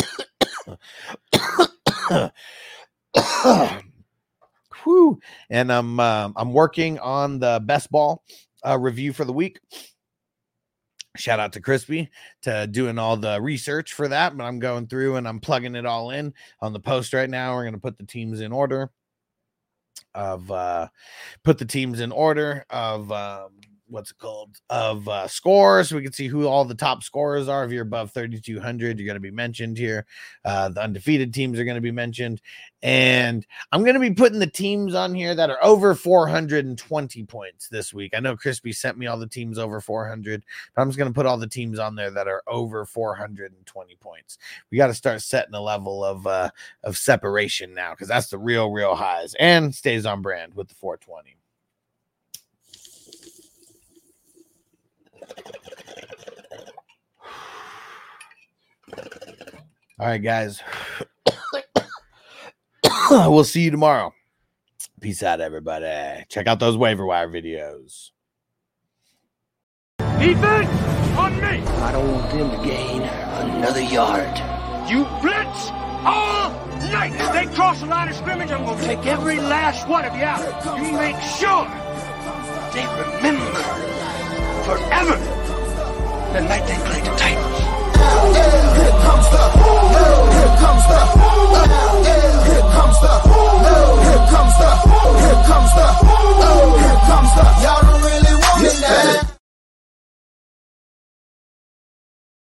Whew. And I'm um, I'm working on the best ball uh, review for the week. Shout out to Crispy to doing all the research for that. But I'm going through and I'm plugging it all in on the post right now. We're gonna put the teams in order of uh, put the teams in order of. Um, what's it called of uh scores, so we can see who all the top scorers are. If you're above thirty-two hundred, you're going to be mentioned here. Uh the undefeated teams are going to be mentioned, and I'm going to be putting the teams on here that are over four hundred twenty points this week. I know Crispy sent me all the teams over four hundred, but I'm just going to put all the teams on there that are over four hundred twenty points. We got to start setting a level of uh of separation now, because that's the real real highs, and stays on brand with the four twenty. All right, guys. We'll see you tomorrow. Peace out, everybody. Check out those waiver wire videos. Defense on me. I don't want them to gain another yard. You blitz all night. If they cross the line of scrimmage, I'm going to take every last one of you out. You make sure they remember forever the night they played the Titans. Here comes the